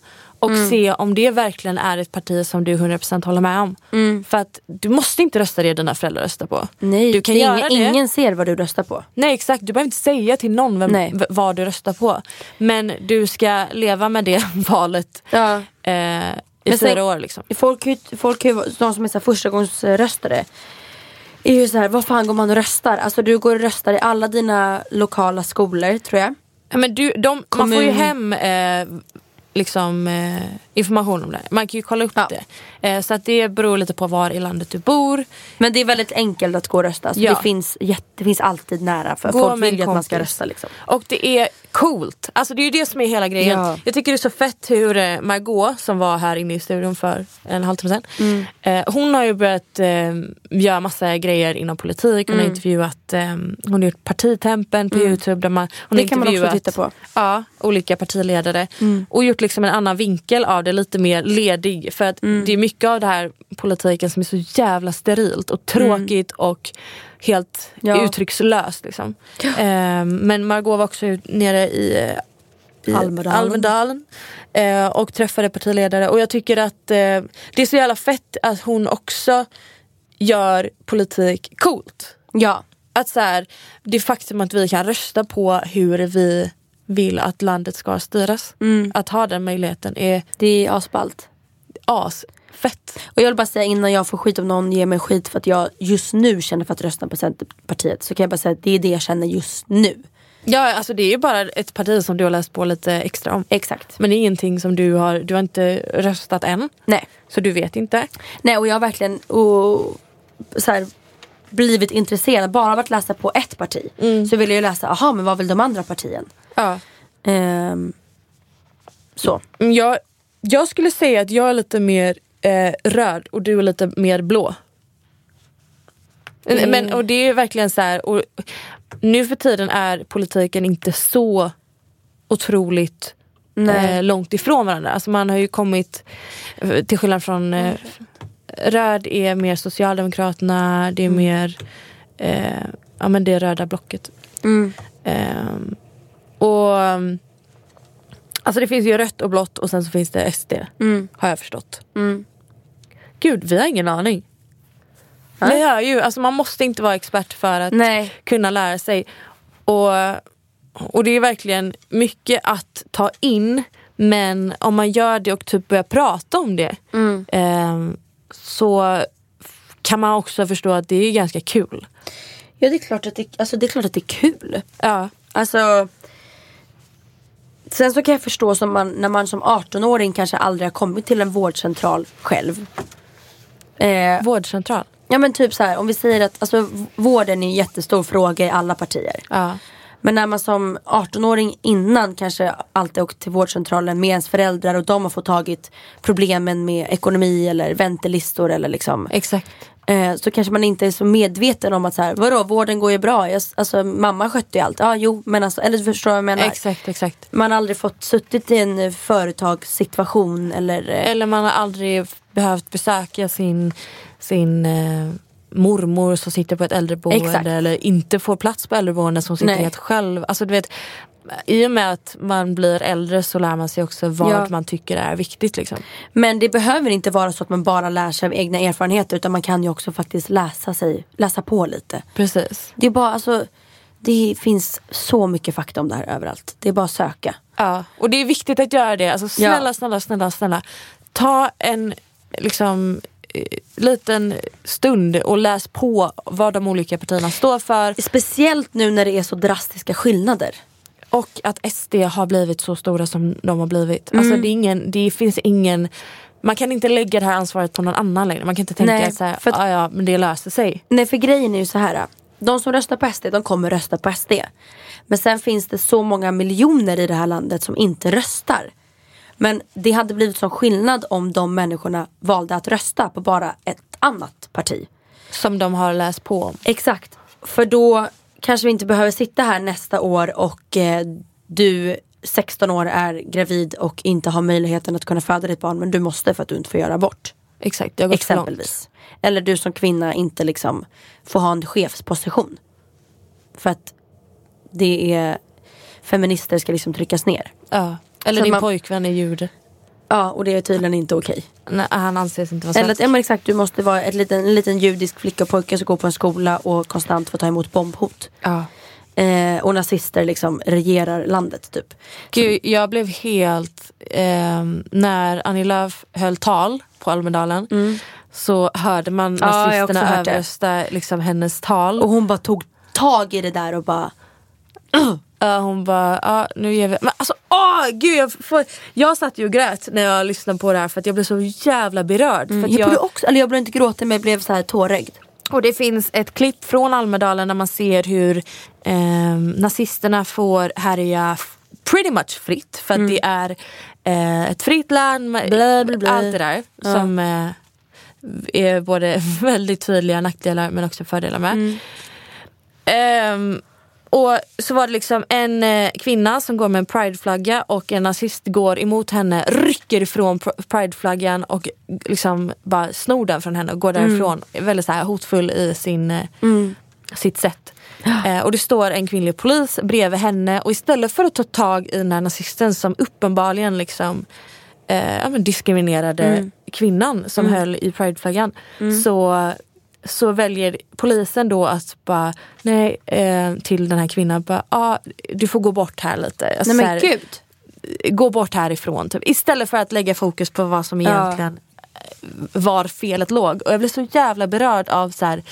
och se om det verkligen är ett parti som du 100% håller med om. För att du måste inte rösta det dina föräldrar röstar på. Nej, du kan göra det. Ingen ser vad du röstar på. Nej, exakt. Du behöver inte säga till någon vad du röstar på. Men du ska leva med det valet i 4 år. Liksom. Folk de som är så här förstagångsröstare är ju så här, vad fan går man och röstar? Alltså du går och röstar i alla dina lokala skolor, tror jag. Ja, men man får ju hem information om det. Man kan ju kolla upp det. Så att det beror lite på var i landet du bor. Men det är väldigt enkelt att gå och rösta. Alltså det finns alltid nära för folk vill att man ska rösta. Liksom. Och det är coolt. Alltså det är ju det som är hela grejen. Ja. Jag tycker det är så fett hur Margot, som var här inne i studion för en halvtimme sedan. Hon har ju börjat göra massa grejer inom politik. Hon har intervjuat, hon har gjort partitempen på YouTube. Där hon det kan man också titta på. Ja, olika partiledare. Och gjort liksom en annan vinkel av det, lite mer ledig. För att det är mycket av det här politiken som är så jävla sterilt och tråkigt och helt uttryckslöst liksom. Men Margot var också nere i Almedalen och träffade partiledare, och jag tycker att det är så jävla fett att hon också gör politik coolt. Ja. Att så här, det faktum att vi kan rösta på hur vi vill att landet ska styras, att ha den möjligheten det är asballt. Fett. Och jag vill bara säga, innan jag får skit om någon ger mig skit för att jag just nu känner för att rösta på Centerpartiet, så kan jag bara säga att det är det jag känner just nu. Ja, alltså det är ju bara ett parti som du har läst på lite extra om. Exakt. Men det är ingenting som du har inte röstat än. Nej. Så du vet inte. Nej, och jag har verkligen blivit intresserad bara av att läsa på ett parti. Så vill jag ju läsa, men vad vill de andra partien? Ja. Så. Jag skulle säga att jag är lite mer röd och du är lite mer blå. Men, och det är verkligen så här, och nu för tiden är politiken inte så otroligt långt ifrån varandra. Alltså man har ju kommit, till skillnad från röd är mer Socialdemokraterna, det är mer men det röda blocket. Och alltså det finns ju rött och blått, och sen så finns det SD, har jag förstått. Gud, vi har ingen aning. Det är ju, alltså man måste inte vara expert för att kunna lära sig. Och det är verkligen mycket att ta in, men om man gör det och typ börjar prata om det, så kan man också förstå att det är ganska kul. Ja, det är klart att det är kul. Ja. Alltså, sen så kan jag förstå när man som 18-åring kanske aldrig har kommit till en vårdcentral själv. Vårdcentral? Ja, men typ så här, om vi säger att alltså, vården är en jättestor fråga i alla partier. Ja. Men när man som 18-åring innan kanske alltid åkt till vårdcentralen med ens föräldrar, och de har fått tagit problemen med ekonomi eller väntelistor eller liksom. Exakt. Så kanske man inte är så medveten om att så här, vadå, vården går ju bra. Alltså mamma skötte ju allt. Ja, jo, men alltså, eller du förstår vad jag menar. Exakt. Man har aldrig fått suttit i en företagssituation eller man har aldrig behövt besöka sin mormor som sitter på ett äldreboende. Exakt. Eller inte får plats på äldreboende, som sitter helt själv. Alltså du vet, i och med att man blir äldre så lär man sig också vad man tycker är viktigt liksom. Men det behöver inte vara så att man bara lär sig av egna erfarenheter, utan man kan ju också faktiskt läsa på lite. Precis. Det är bara, alltså, det finns så mycket fakta om det här överallt. Det är bara att söka. Ja, och det är viktigt att göra det. Alltså snälla. Ta en liksom liten stund och läs på vad de olika partierna står för. Speciellt nu när det är så drastiska skillnader. Och att SD har blivit så stora som de har blivit. Alltså det finns ingen, man kan inte lägga det här ansvaret på någon annan längre. Man kan inte tänka att så här, men det löser sig. Nej, för grejen är ju så här. De som röstar på SD, de kommer rösta på SD. Men sen finns det så många miljoner i det här landet som inte röstar. Men det hade blivit så skillnad om de människorna valde att rösta på bara ett annat parti. Som de har läst på om. Exakt. För då kanske vi inte behöver sitta här nästa år och du 16 år är gravid och inte har möjligheten att kunna föda ditt barn, men du måste för att du inte får göra abort. Exakt, det har gått exempelvis. Eller du som kvinna inte liksom får ha en chefsposition. För att det är feminister ska liksom tryckas ner. Ja. Eller så din pojkvän är jude. Ja, och det är tydligen inte okej. Nej, han anses inte vara svensk. Eller men exakt, du måste vara en liten judisk flicka och pojke som går på en skola och konstant får ta emot bombhot. Ja. Och nazister liksom regerar landet typ. Gud, jag blev helt... när Annie Lööf höll tal på Almedalen så hörde man nazisterna överrösta liksom hennes tal. Och hon bara tog tag i det där och bara... Hon bara, nu ger vi... Men alltså, gud, jag satt ju och grät när jag lyssnade på det här för att jag blev så jävla berörd. För att jag blev inte gråta men jag blev så här tårögd. Och det finns ett klipp från Almedalen där man ser hur nazisterna får härja pretty much fritt. För att det är ett fritt land med allt det där som är både väldigt tydliga nackdelar men också fördelar med. Och så var det liksom en kvinna som går med en prideflagga och en nazist går emot henne, rycker ifrån prideflaggan och liksom bara snor den från henne och går därifrån. Väldigt så här hotfull i sitt sätt. Och det står en kvinnlig polis bredvid henne och istället för att ta tag i den här nazisten som uppenbarligen liksom diskriminerade kvinnan som höll i prideflaggan så väljer polisen då att bara till den här kvinnan bara, du får gå bort här lite. Alltså, nej men gud. Gå bort härifrån typ. Istället för att lägga fokus på vad som egentligen var felet låg. Och jag blev så jävla berörd av så här,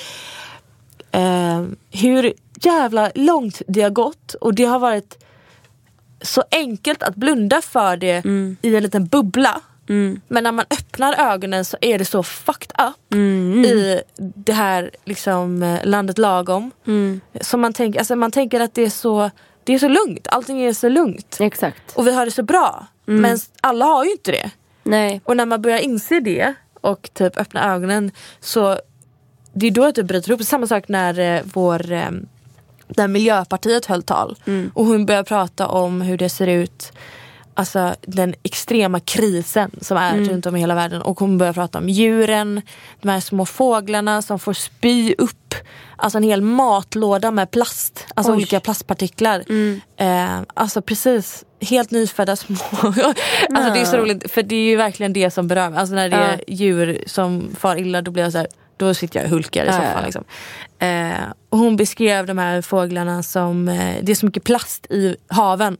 hur jävla långt det har gått. Och det har varit så enkelt att blunda för det i en liten bubbla. Men när man öppnar ögonen så är det så fucked up i det här liksom, landet lagom. Så man tänker att det är så lugnt. Allting är så lugnt. Exakt. Och vi har det så bra. Men alla har ju inte det. Nej. Och när man börjar inse det och typ öppna ögonen så det är då att det bryter ihop. Samma sak när där Miljöpartiet höll tal. Och hon börjar prata om hur det ser ut, alltså den extrema krisen som är runt om i hela världen. Och hon börjar prata om djuren, de här små fåglarna som får spy upp alltså en hel matlåda med plast, alltså olika plastpartiklar. Alltså precis helt nyfödda små. Alltså det är så roligt för det är ju verkligen det som berör mig. Alltså när det är djur som far illa då blir jag så här, då sitter jag och hulkar i soffan liksom. Och hon beskrev de här fåglarna som det är så mycket plast i haven.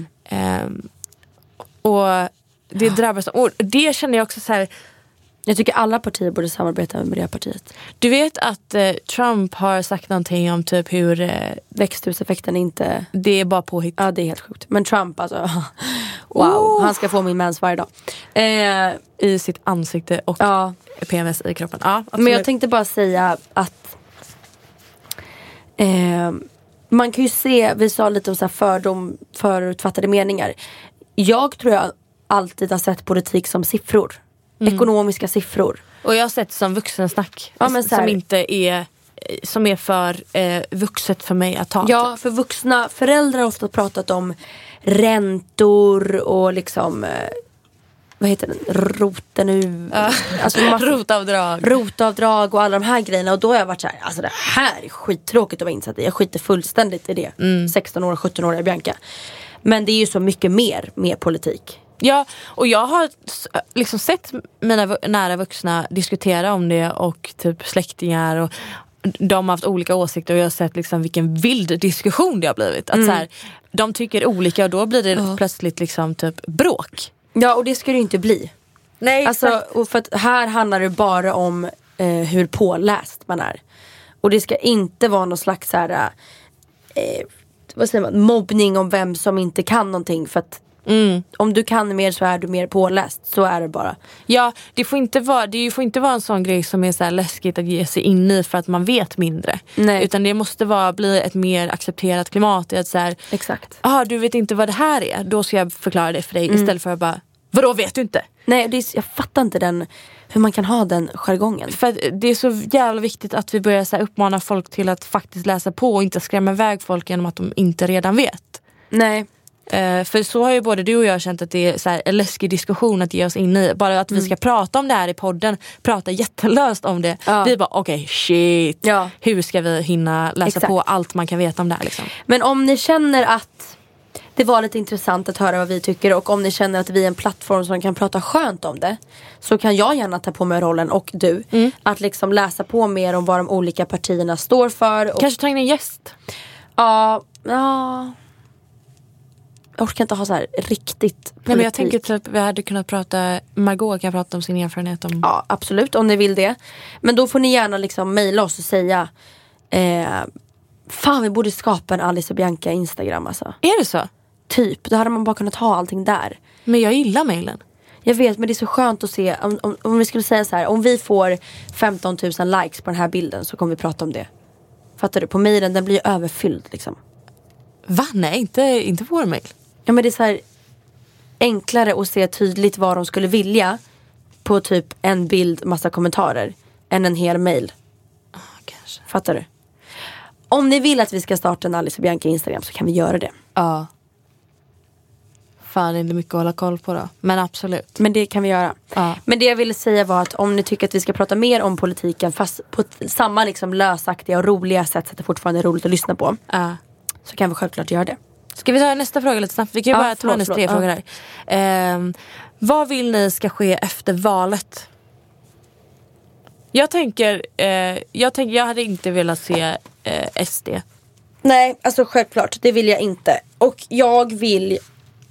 Och det drabbas. Och det känner jag också så här. Jag tycker alla partier borde samarbeta med Miljöpartiet. Du vet att Trump har sagt någonting om typ hur växthuseffekten inte... Det är bara påhitt. Ja, det är helt sjukt. Men Trump alltså, wow, han ska få min mens varje dag. I sitt ansikte och PMS i kroppen. Ja, absolut. Men jag tänkte bara säga att man kan ju se, vi sa lite om så här förutfattade meningar. Jag tror jag alltid har sett politik som siffror. Ekonomiska siffror. Och jag har sett som vuxensnack. Ja, men så här, som är för vuxet för mig att ta. Ja, för vuxna föräldrar har ofta pratat om räntor och liksom vad heter den? Roten nu. Alltså rotavdrag och alla de här grejerna. Och då har jag varit så här, alltså det här är skittråkigt att vara insatt i. Jag skiter fullständigt i det. 16 år, 17-åriga Bianca. Men det är ju så mycket mer med politik. Ja, och jag har liksom sett mina nära vuxna diskutera om det och typ släktingar och de har haft olika åsikter och jag har sett liksom vilken vild diskussion det har blivit. Att så här, de tycker olika och då blir det plötsligt liksom typ bråk. Ja, och det ska det ju inte bli. Nej, alltså, och för att här handlar det bara om hur påläst man är. Och det ska inte vara någon slags så här, vad säger man, mobbning om vem som inte kan någonting. För att om du kan mer så är du mer påläst. Så är det bara. Ja, det får inte vara en sån grej som är så här läskigt att ge sig in i för att man vet mindre. Nej. Utan det måste bli ett mer accepterat klimat. Att så här, exakt. Du vet inte vad det här är. Då ska jag förklara det för dig istället för att bara, vadå vet du inte? Nej, jag fattar inte hur man kan ha den jargongen. För det är så jävla viktigt att vi börjar så här, uppmana folk till att faktiskt läsa på och inte skrämma iväg folk genom att de inte redan vet. Nej. För så har ju både du och jag känt att det är så här en läskig diskussion att ge oss in i. Bara att vi ska prata om det här i podden, prata jättelöst om det. Vi bara okej, shit. Ja. Hur ska vi hinna läsa på allt man kan veta om det här liksom? Men om ni känner att Det var lite intressant att höra vad vi tycker. Och om ni känner att vi är en plattform som kan prata skönt om det, så kan jag gärna ta på mig rollen, och du, att liksom läsa på mer om vad de olika partierna står för. Och kanske ta in en gäst. Ja. Jag orkar inte ha så här riktigt politik. Nej, men jag tänker typ vi hade kunnat prata, Margot kan prata om sin erfarenhet om... Ja, absolut, om ni vill det. Men då får ni gärna liksom mejla oss och säga fan, vi borde skapa en Alice och Bianca Instagram alltså. Är det så? Typ, då hade man bara kunnat ha allting där. Men jag gillar mejlen. Jag vet, men det är så skönt att se. Om vi skulle säga så här, om vi får 15 000 likes på den här bilden, så kommer vi prata om det. Fattar du? På mejlen, den blir ju överfylld liksom. Va? Nej, inte vår mejl. Ja, men det är så här enklare att se tydligt vad de skulle vilja på typ en bild, massa kommentarer, än en hel mejl. Kanske. Fattar du? Om ni vill att vi ska starta en Alice och Bianca Instagram, så kan vi göra det. Ja. Fan, det är inte mycket att hålla koll på då. Men absolut. Men det kan vi göra. Ja. Men det jag ville säga var att om ni tycker att vi ska prata mer om politiken, fast på samma liksom lösaktiga och roliga sätt, så att det fortfarande är roligt att lyssna på, så kan vi självklart göra det. Ska vi ta nästa fråga lite snabbt? Vi kan ju bara ta hennes 3 frågor här. Vad vill ni ska ske efter valet? Jag tänker jag hade inte velat se SD. Nej, alltså självklart, det vill jag inte. Och jag vill...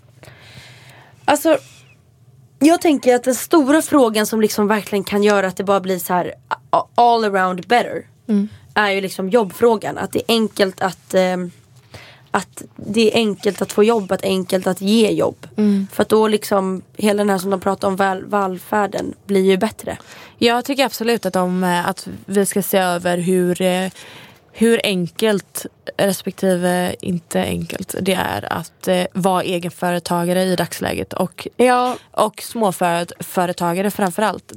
Alltså, jag tänker att den stora frågan som liksom verkligen kan göra att det bara blir så här all around better, är ju liksom jobbfrågan. Att det är enkelt att det är enkelt att få jobb, att enkelt att ge jobb. För att då liksom hela den här som de pratar om välfärden blir ju bättre. Jag tycker absolut att vi ska se över hur enkelt respektive inte enkelt det är att vara egenföretagare i dagsläget, och småföretagare framförallt.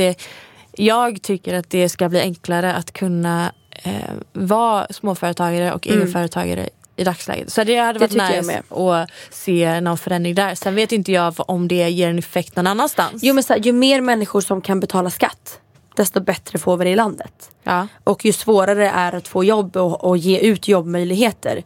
Jag tycker att det ska bli enklare att kunna vara småföretagare och egenföretagare i dagsläget. Så det hade varit nice att se någon förändring där. Sen vet inte jag om det ger en effekt någon annanstans. Jo, men så här, ju mer människor som kan betala skatt, desto bättre får vi det i landet. Ja. Och ju svårare det är att få jobb och ge ut jobbmöjligheter,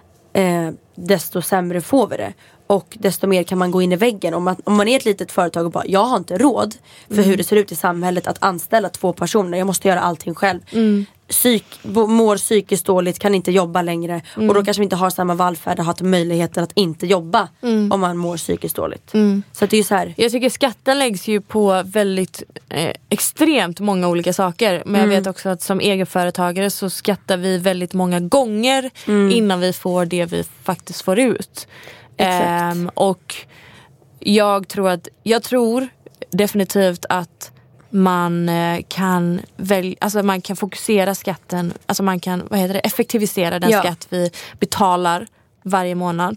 desto sämre får vi det. Och desto mer kan man gå in i väggen. Om man är ett litet företag och bara, jag har inte råd för hur det ser ut i samhället att anställa 2 personer. Jag måste göra allting själv. Mår psykiskt dåligt, kan inte jobba längre. Och då kanske vi inte har samma välfärd och har möjligheten att inte jobba om man mår psykiskt dåligt. Så att det är ju så här. Jag tycker skatten läggs ju på väldigt extremt många olika saker. Men jag vet också att som egenföretagare så skattar vi väldigt många gånger innan vi får det vi faktiskt får ut. Och jag tror definitivt att man kan man kan fokusera skatten, alltså man kan effektivisera den skatt vi betalar varje månad.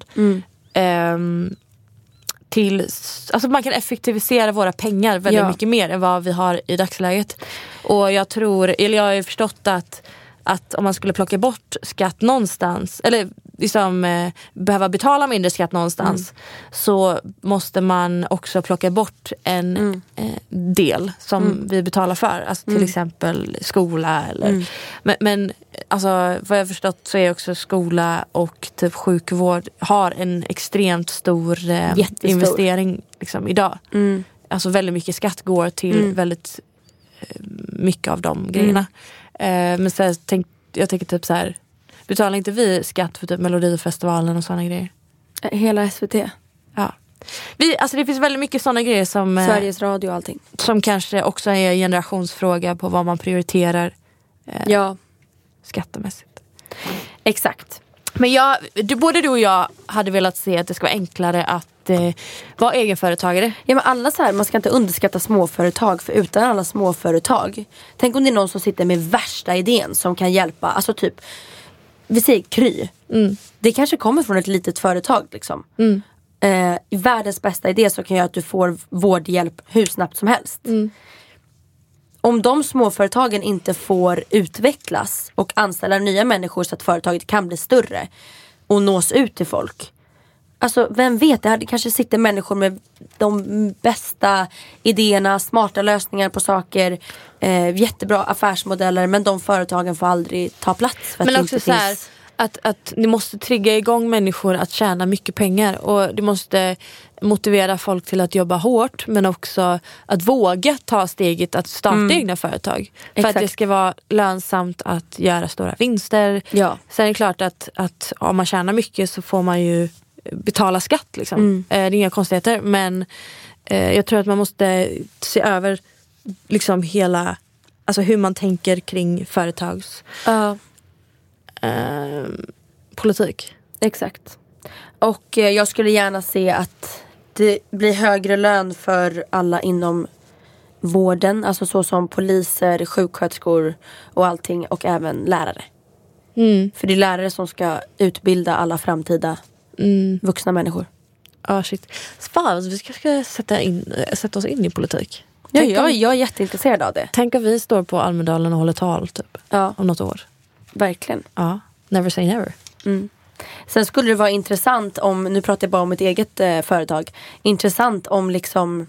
Alltså man kan effektivisera våra pengar väldigt mycket mer än vad vi har i dagsläget. Och jag har ju förstått att om man skulle plocka bort skatt någonstans, eller liksom behöva betala mindre skatt någonstans, så måste man också plocka bort en del som vi betalar för, alltså till exempel skola eller men alltså vad jag förstått så är också skola och typ sjukvård har en extremt stor investering liksom idag. Alltså väldigt mycket skatt går till väldigt mycket av de grejerna. Men så jag tänker typ så här, betalar inte vi skatt för typ Melodifestivalen och sådana grejer? Hela SVT. Ja. Alltså det finns väldigt mycket sådana grejer som Sveriges Radio och allting. Som kanske också är en generationsfråga på vad man prioriterar skattemässigt. Exakt. Men både du och jag hade velat se att det ska vara enklare att vara egenföretagare. Ja, men alla så här, man ska inte underskatta småföretag, för utan alla småföretag, tänk om det är någon som sitter med värsta idén som kan hjälpa, alltså typ vi säger Kry. Det kanske kommer från ett litet företag liksom. Världens bästa idé så kan göra att du får vårdhjälp hur snabbt som helst. Om de småföretagen inte får utvecklas och anställa nya människor så att företaget kan bli större och nås ut till folk, alltså vem vet, det kanske sitter människor med de bästa idéerna, smarta lösningar på saker, jättebra affärsmodeller, men de företagen får aldrig ta plats för att men det också inte så här, finns att ni måste trigga igång människor att tjäna mycket pengar. Och det måste motivera folk till att jobba hårt, men också att våga ta steget att starta egna företag. För att det ska vara lönsamt att göra stora vinster. Ja. Sen är det klart att om man tjänar mycket så får man ju betala skatt. Liksom. Det är inga konstigheter. Men jag tror att man måste se över liksom hela, alltså hur man tänker kring företags politik. Exakt. Och jag skulle gärna se att det blir högre lön för alla inom vården. Alltså så som poliser, sjuksköterskor och allting. Och även lärare. För det är lärare som ska utbilda alla framtida vuxna människor. Ja, shit. Fan, vi ska sätta oss in i politik. Ja, jag är jätteintresserad av det. Tänk att vi står på Almedalen och håller tal typ, om något år. Verkligen. Ja, never say never. Sen skulle det vara intressant om, nu pratar jag bara om ett eget företag, intressant om liksom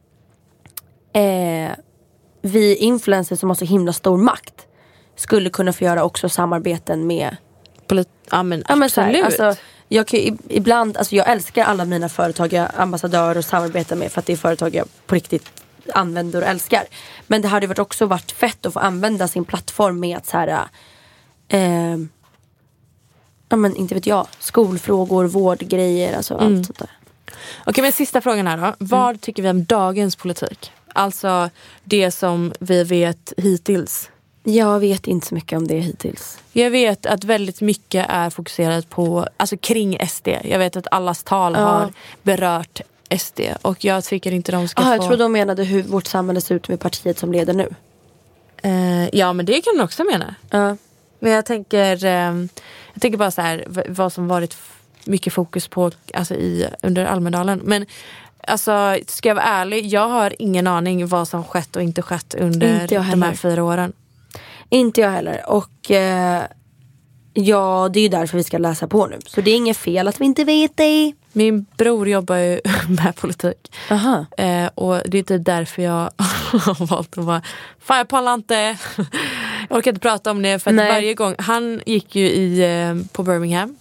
vi influencers som har så himla stor makt skulle kunna få göra också samarbeten med men absolut. Så här, alltså, jag kan ibland, alltså jag älskar alla mina företag jag ambassadör och samarbetar med, för att det är företag jag på riktigt använder och älskar. Men det hade också varit fett att få använda sin plattform med att så här men inte vet jag, skolfrågor, vårdgrejer, alltså allt sånt där. Okej, men sista frågan här då. Vad tycker vi om dagens politik? Alltså det som vi vet hittills. Jag vet inte så mycket om det hittills. Jag vet att väldigt mycket är fokuserat på, alltså kring SD. Jag vet att allas tal har berört SD. Och jag tycker inte de ska få... Jag tror de menade hur vårt samhälle ser ut med partiet som leder nu. Ja, men det kan de också mena. Men jag tänker bara så här, vad som varit mycket fokus på alltså under Almedalen. Men alltså, ska jag vara ärlig, jag har ingen aning vad som skett och inte skett under de här 4 åren. Inte jag heller. Och ja, det är ju därför vi ska läsa på nu. Så det är inget fel att vi inte vet det. Min bror jobbar ju med politik. Och det är typ därför jag har valt att vara fan, jag pallar inte. Jag orkar inte prata om det. För att varje gång, han gick ju på Birmingham.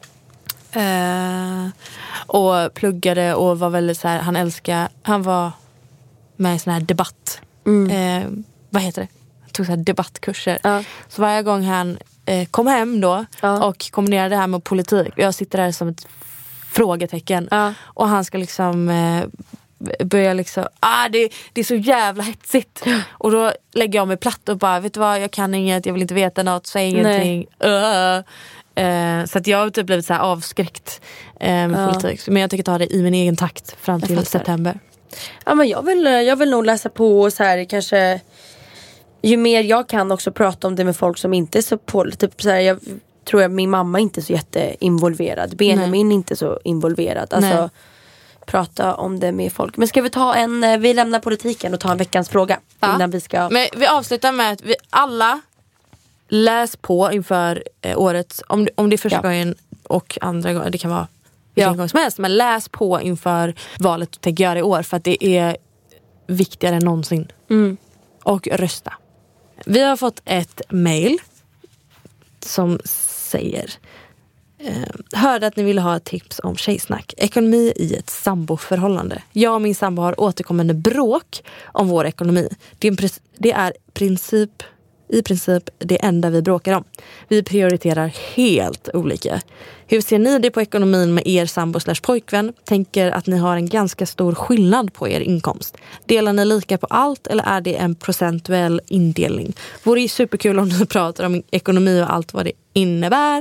Och pluggade och var väldigt så här, han var med i sån här debatt. Vad heter det? Tog så här debattkurser. Så varje gång han kom hem då och kombinerade det här med politik, jag sitter där som ett frågetecken och han ska liksom börja liksom det är så jävla hetsigt och då lägger jag mig platt och bara, vet du vad, jag kan inget, jag vill inte veta något, säg ingenting. Så att jag har typ blivit så här avskräckt med politik, men jag tycker ta det i min egen takt fram till september. Ja, men jag vill nog läsa på så här, kanske ju mer jag kan också prata om det med folk som inte är så på, typ så här, jag tror att min mamma inte är så jätteinvolverad. Benjamin inte så involverad. Alltså prata om det med folk. Men ska vi ta vi lämnar politiken och ta en veckans fråga innan vi ska... Men vi avslutar med att vi alla läs på inför året, om det är första gången och andra gången, det kan vara vilken gång som helst, men läs på inför valet du tänker göra i år, för att det är viktigare än någonsin. Och rösta. Vi har fått ett mail som säger: hörde att ni ville ha ett tips om tjejsnack. Ekonomi i ett samboförhållande. Jag och min sambo har återkommande bråk om vår ekonomi. Det är i princip det enda vi bråkar om. Vi prioriterar helt olika. Hur ser ni det på ekonomin med er sambo/pojkvän? Tänker att ni har en ganska stor skillnad på er inkomst. Delar ni lika på allt eller är det en procentuell indelning? Vore ju superkul om ni pratar om ekonomi och allt vad det innebär.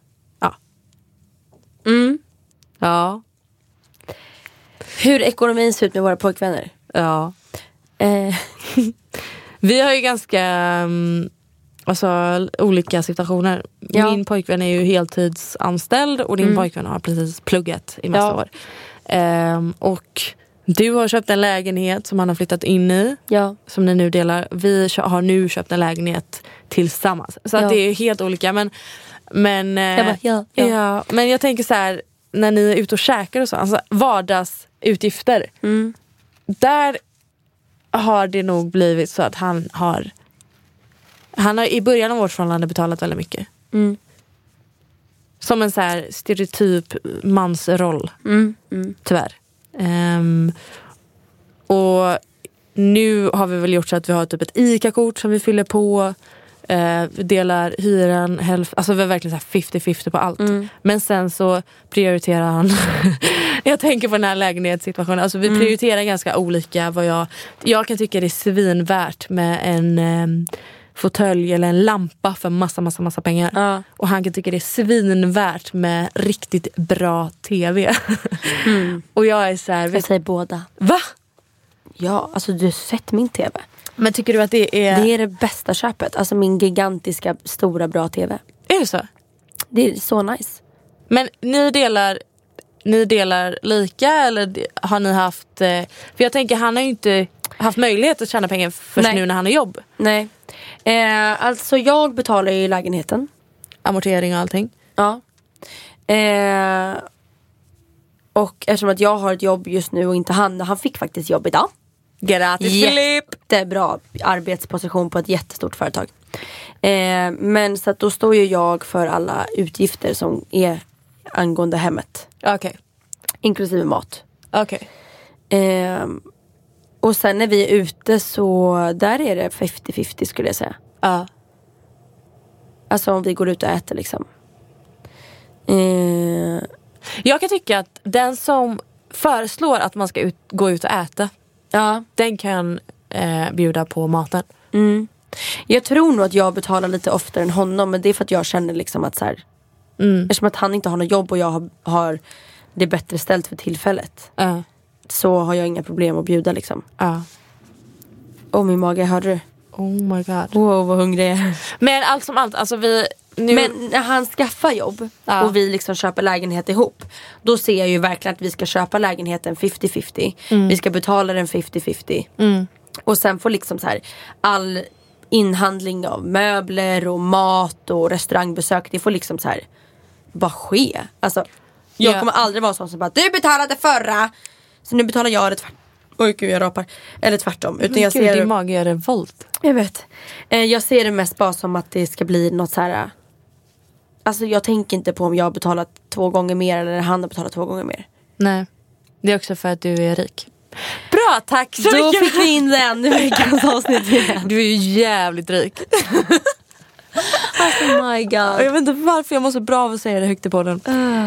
Ja. Hur ekonomin ser ut med våra pojkvänner? Ja. Vi har ju ganska olika situationer. Min pojkvän är ju heltidsanställd och din pojkvän har precis pluggat i massa år. Och du har köpt en lägenhet som han har flyttat in i. Som ni nu delar. Vi har nu köpt en lägenhet tillsammans. Så att det är helt olika. Men men jag tänker så här, när ni är ute och käkar och så, alltså vardagsutgifter. Där har det nog blivit så att han har i början av vårt förhållande betalat väldigt mycket. Som en så här stereotyp mansroll. Tyvärr. Och nu har vi väl gjort så att vi har typ ett ICA-kort som vi fyller på. Vi delar hyran hälften. Alltså vi är verkligen så här 50-50 på allt. Men sen så prioriterar han. Jag tänker på den här lägenhetssituationen. Alltså vi prioriterar ganska olika. Vad jag kan tycka det är svinvärt med en fåtölj eller en lampa för massa pengar. Och han kan tycka det är svinvärt med riktigt bra tv. Och jag är så här... Jag säger båda. Va? Ja, alltså du har sett min tv. Men tycker du att det är... Det är det bästa köpet. Alltså min gigantiska, stora, bra tv. Är det så? Det är så nice. Men ni delar lika eller har ni haft... För jag tänker, han har ju inte haft möjlighet att tjäna pengar först nu när han har jobb. Nej. Alltså jag betalar ju lägenheten. Amortering och allting. Ja. Och eftersom att jag har ett jobb just nu och inte han fick faktiskt jobb idag. Grattis Filip! Jättebra arbetsposition på ett jättestort företag. Men så att då står ju jag för alla utgifter som är angående hemmet. Okej. Inklusive mat. Okej. Och sen när vi är ute så där är det 50-50 skulle jag säga. Ja. Alltså om vi går ut och äter liksom. Jag kan tycka att den som föreslår att man ska gå ut och äta, den kan bjuda på maten. Jag tror nog att jag betalar lite oftare än honom. Men det är för att jag känner liksom att så här, eftersom att han inte har något jobb och jag har det bättre ställt för tillfället, så har jag inga problem att bjuda liksom. Min mage, hörde du? Oh my god. Wow, vad hungrig jag är. Men allt som allt, alltså vi nu... Men när han skaffar jobb och vi liksom köper lägenhet ihop, då ser jag ju verkligen att vi ska köpa lägenheten 50-50. Vi ska betala den 50-50. Och sen får liksom så här all inhandling av möbler och mat och restaurangbesök, det får liksom så här bara ske. Alltså jag kommer aldrig vara sån som bara, du betalade förra, så nu betalar jag det tvärtom. Oj gud, jag rapar. Eller tvärtom. Utan jag ser din mage gör revolt. Jag vet. Jag ser det mest bara som att det ska bli något så här. Alltså jag tänker inte på om jag har betalat 2 gånger mer eller han har betalat 2 gånger mer. Nej. Det är också för att du är rik. Bra, tack så då mycket. Fick vi in den i veckans avsnitt igen. Du är ju jävligt rik. Oh my god. Jag vet inte varför jag mår så bra av att säga det högt i podden.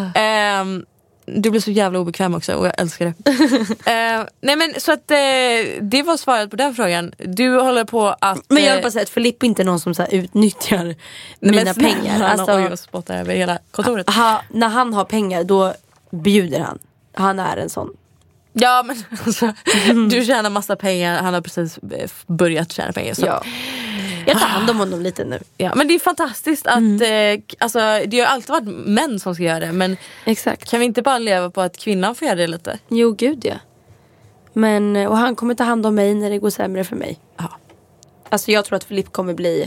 Du blir så jävla obekväm också och jag älskar det. Nej men så att det var svaret på den frågan. Du håller på att... Men jag vill bara säga att Filip är inte någon som så här utnyttjar mina pengar. Alltså, oj, och spottar över hela kontoret. När han har pengar då bjuder han. Han är en sån. Ja men alltså, du tjänar massa pengar. Han har precis börjat tjäna pengar så. Ja. Jag tar hand om honom lite nu. Ja, men det är fantastiskt att alltså, det har alltid varit män som ska göra det. Men exakt. Kan vi inte bara leva på att kvinnan får göra det lite? Jo, gud ja. Men, och han kommer ta hand om mig när det går sämre för mig. Ja. Alltså jag tror att Filip kommer bli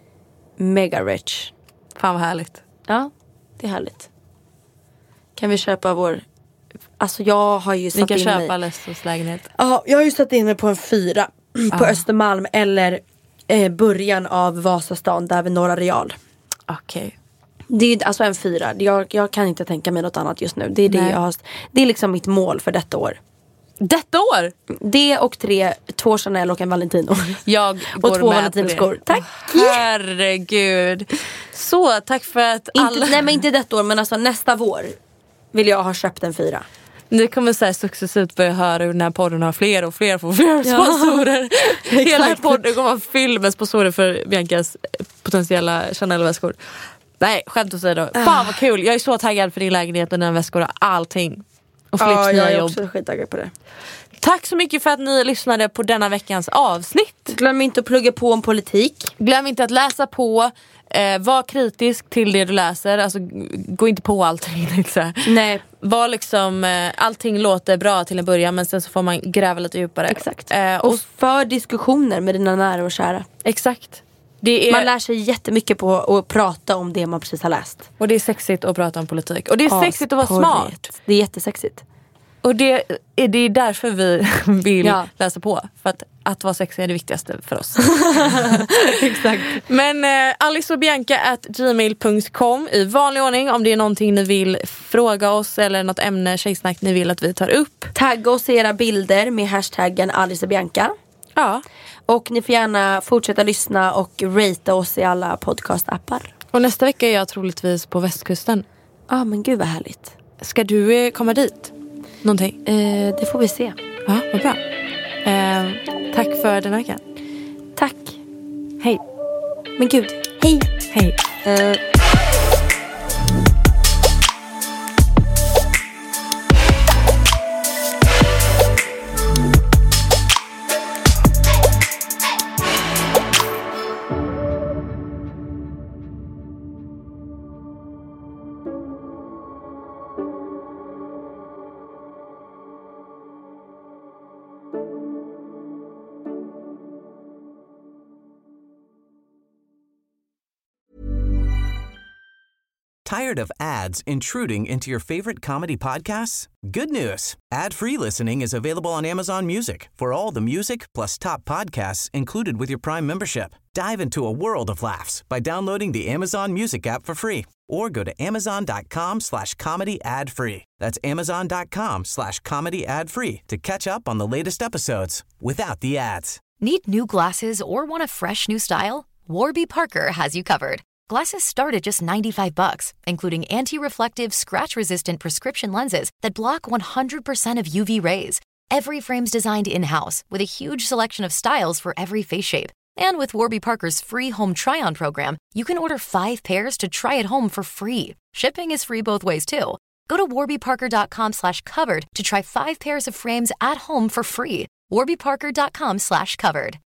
mega rich. Fan vad härligt. Ja, det är härligt. Kan vi köpa vår... Alltså jag har ju satt in mig... Ni kan köpa Lestos lägenhet. Ja, jag har ju satt in mig på en 4 på Östermalm eller början av Vasastan där vid Norra Real. Okej. Det är alltså en 4. Jag kan inte tänka mig något annat just nu. Det är det jag har, det är liksom mitt mål för detta år. Detta år? Det och 2 Chanel och en Valentino. Jag går och 2 med Valentino-skor. Tack. Herregud. Så, tack för att alla... Nej men inte detta år, men alltså nästa vår vill jag ha köpt en 4. Ni kommer så här successivt börja höra hur den här podden har fler och fler sponsorer. Hela podden kommer att fylla med sponsorer för Biancas potentiella Chanel-väskor. Nej, skämt åsido. Fan vad kul. Jag är så taggad för din lägenhet och dina väskor och allting. Och Filips nya jag är jobb. också skittaggad på det. Tack så mycket för att ni lyssnade på denna veckans avsnitt. Glöm inte att plugga på om politik. Glöm inte att läsa på. Var kritisk till det du läser. Alltså, gå inte på allting. Nej. Var liksom, allting låter bra till en början, men sen så får man gräva lite djupare. Exakt. Och för diskussioner med dina nära och kära. Exakt. Man lär sig jättemycket på att prata om det man precis har läst. Och det är sexigt att prata om politik. Och det är sexigt att vara smart. Det är jättesexigt. Och det är därför vi vill läsa på. För att att vara sexig är det viktigaste för oss. Exakt. Men aliceochbianca@gmail.com i vanlig ordning om det är någonting ni vill fråga oss eller något ämne, tjejsnack ni vill att vi tar upp. Tagga oss era bilder med hashtaggen aliceochbianca. Ja. Och ni får gärna fortsätta lyssna och ratea oss i alla podcastappar. Och nästa vecka är jag troligtvis på västkusten. Ja, men gud vad härligt. Ska du komma dit? Någonting? Det får vi se. Ja, vad bra. Tack för den här veckan. Tack. Hej. Men gud, hej. Hej. Tired of ads intruding into your favorite comedy podcasts? Good news. Ad-free listening is available on Amazon Music for all the music plus top podcasts included with your Prime membership. Dive into a world of laughs by downloading the Amazon Music app for free or go to amazon.com/comedy ad-free. That's amazon.com/comedy ad-free to catch up on the latest episodes without the ads. Need new glasses or want a fresh new style? Warby Parker has you covered. Glasses start at just $95, including anti-reflective, scratch-resistant prescription lenses that block 100% of UV rays. Every frame's designed in-house with a huge selection of styles for every face shape. And with Warby Parker's free home try-on program, you can order 5 pairs to try at home for free. Shipping is free both ways, too. Go to warbyparker.com/covered to try 5 pairs of frames at home for free. warbyparker.com/covered.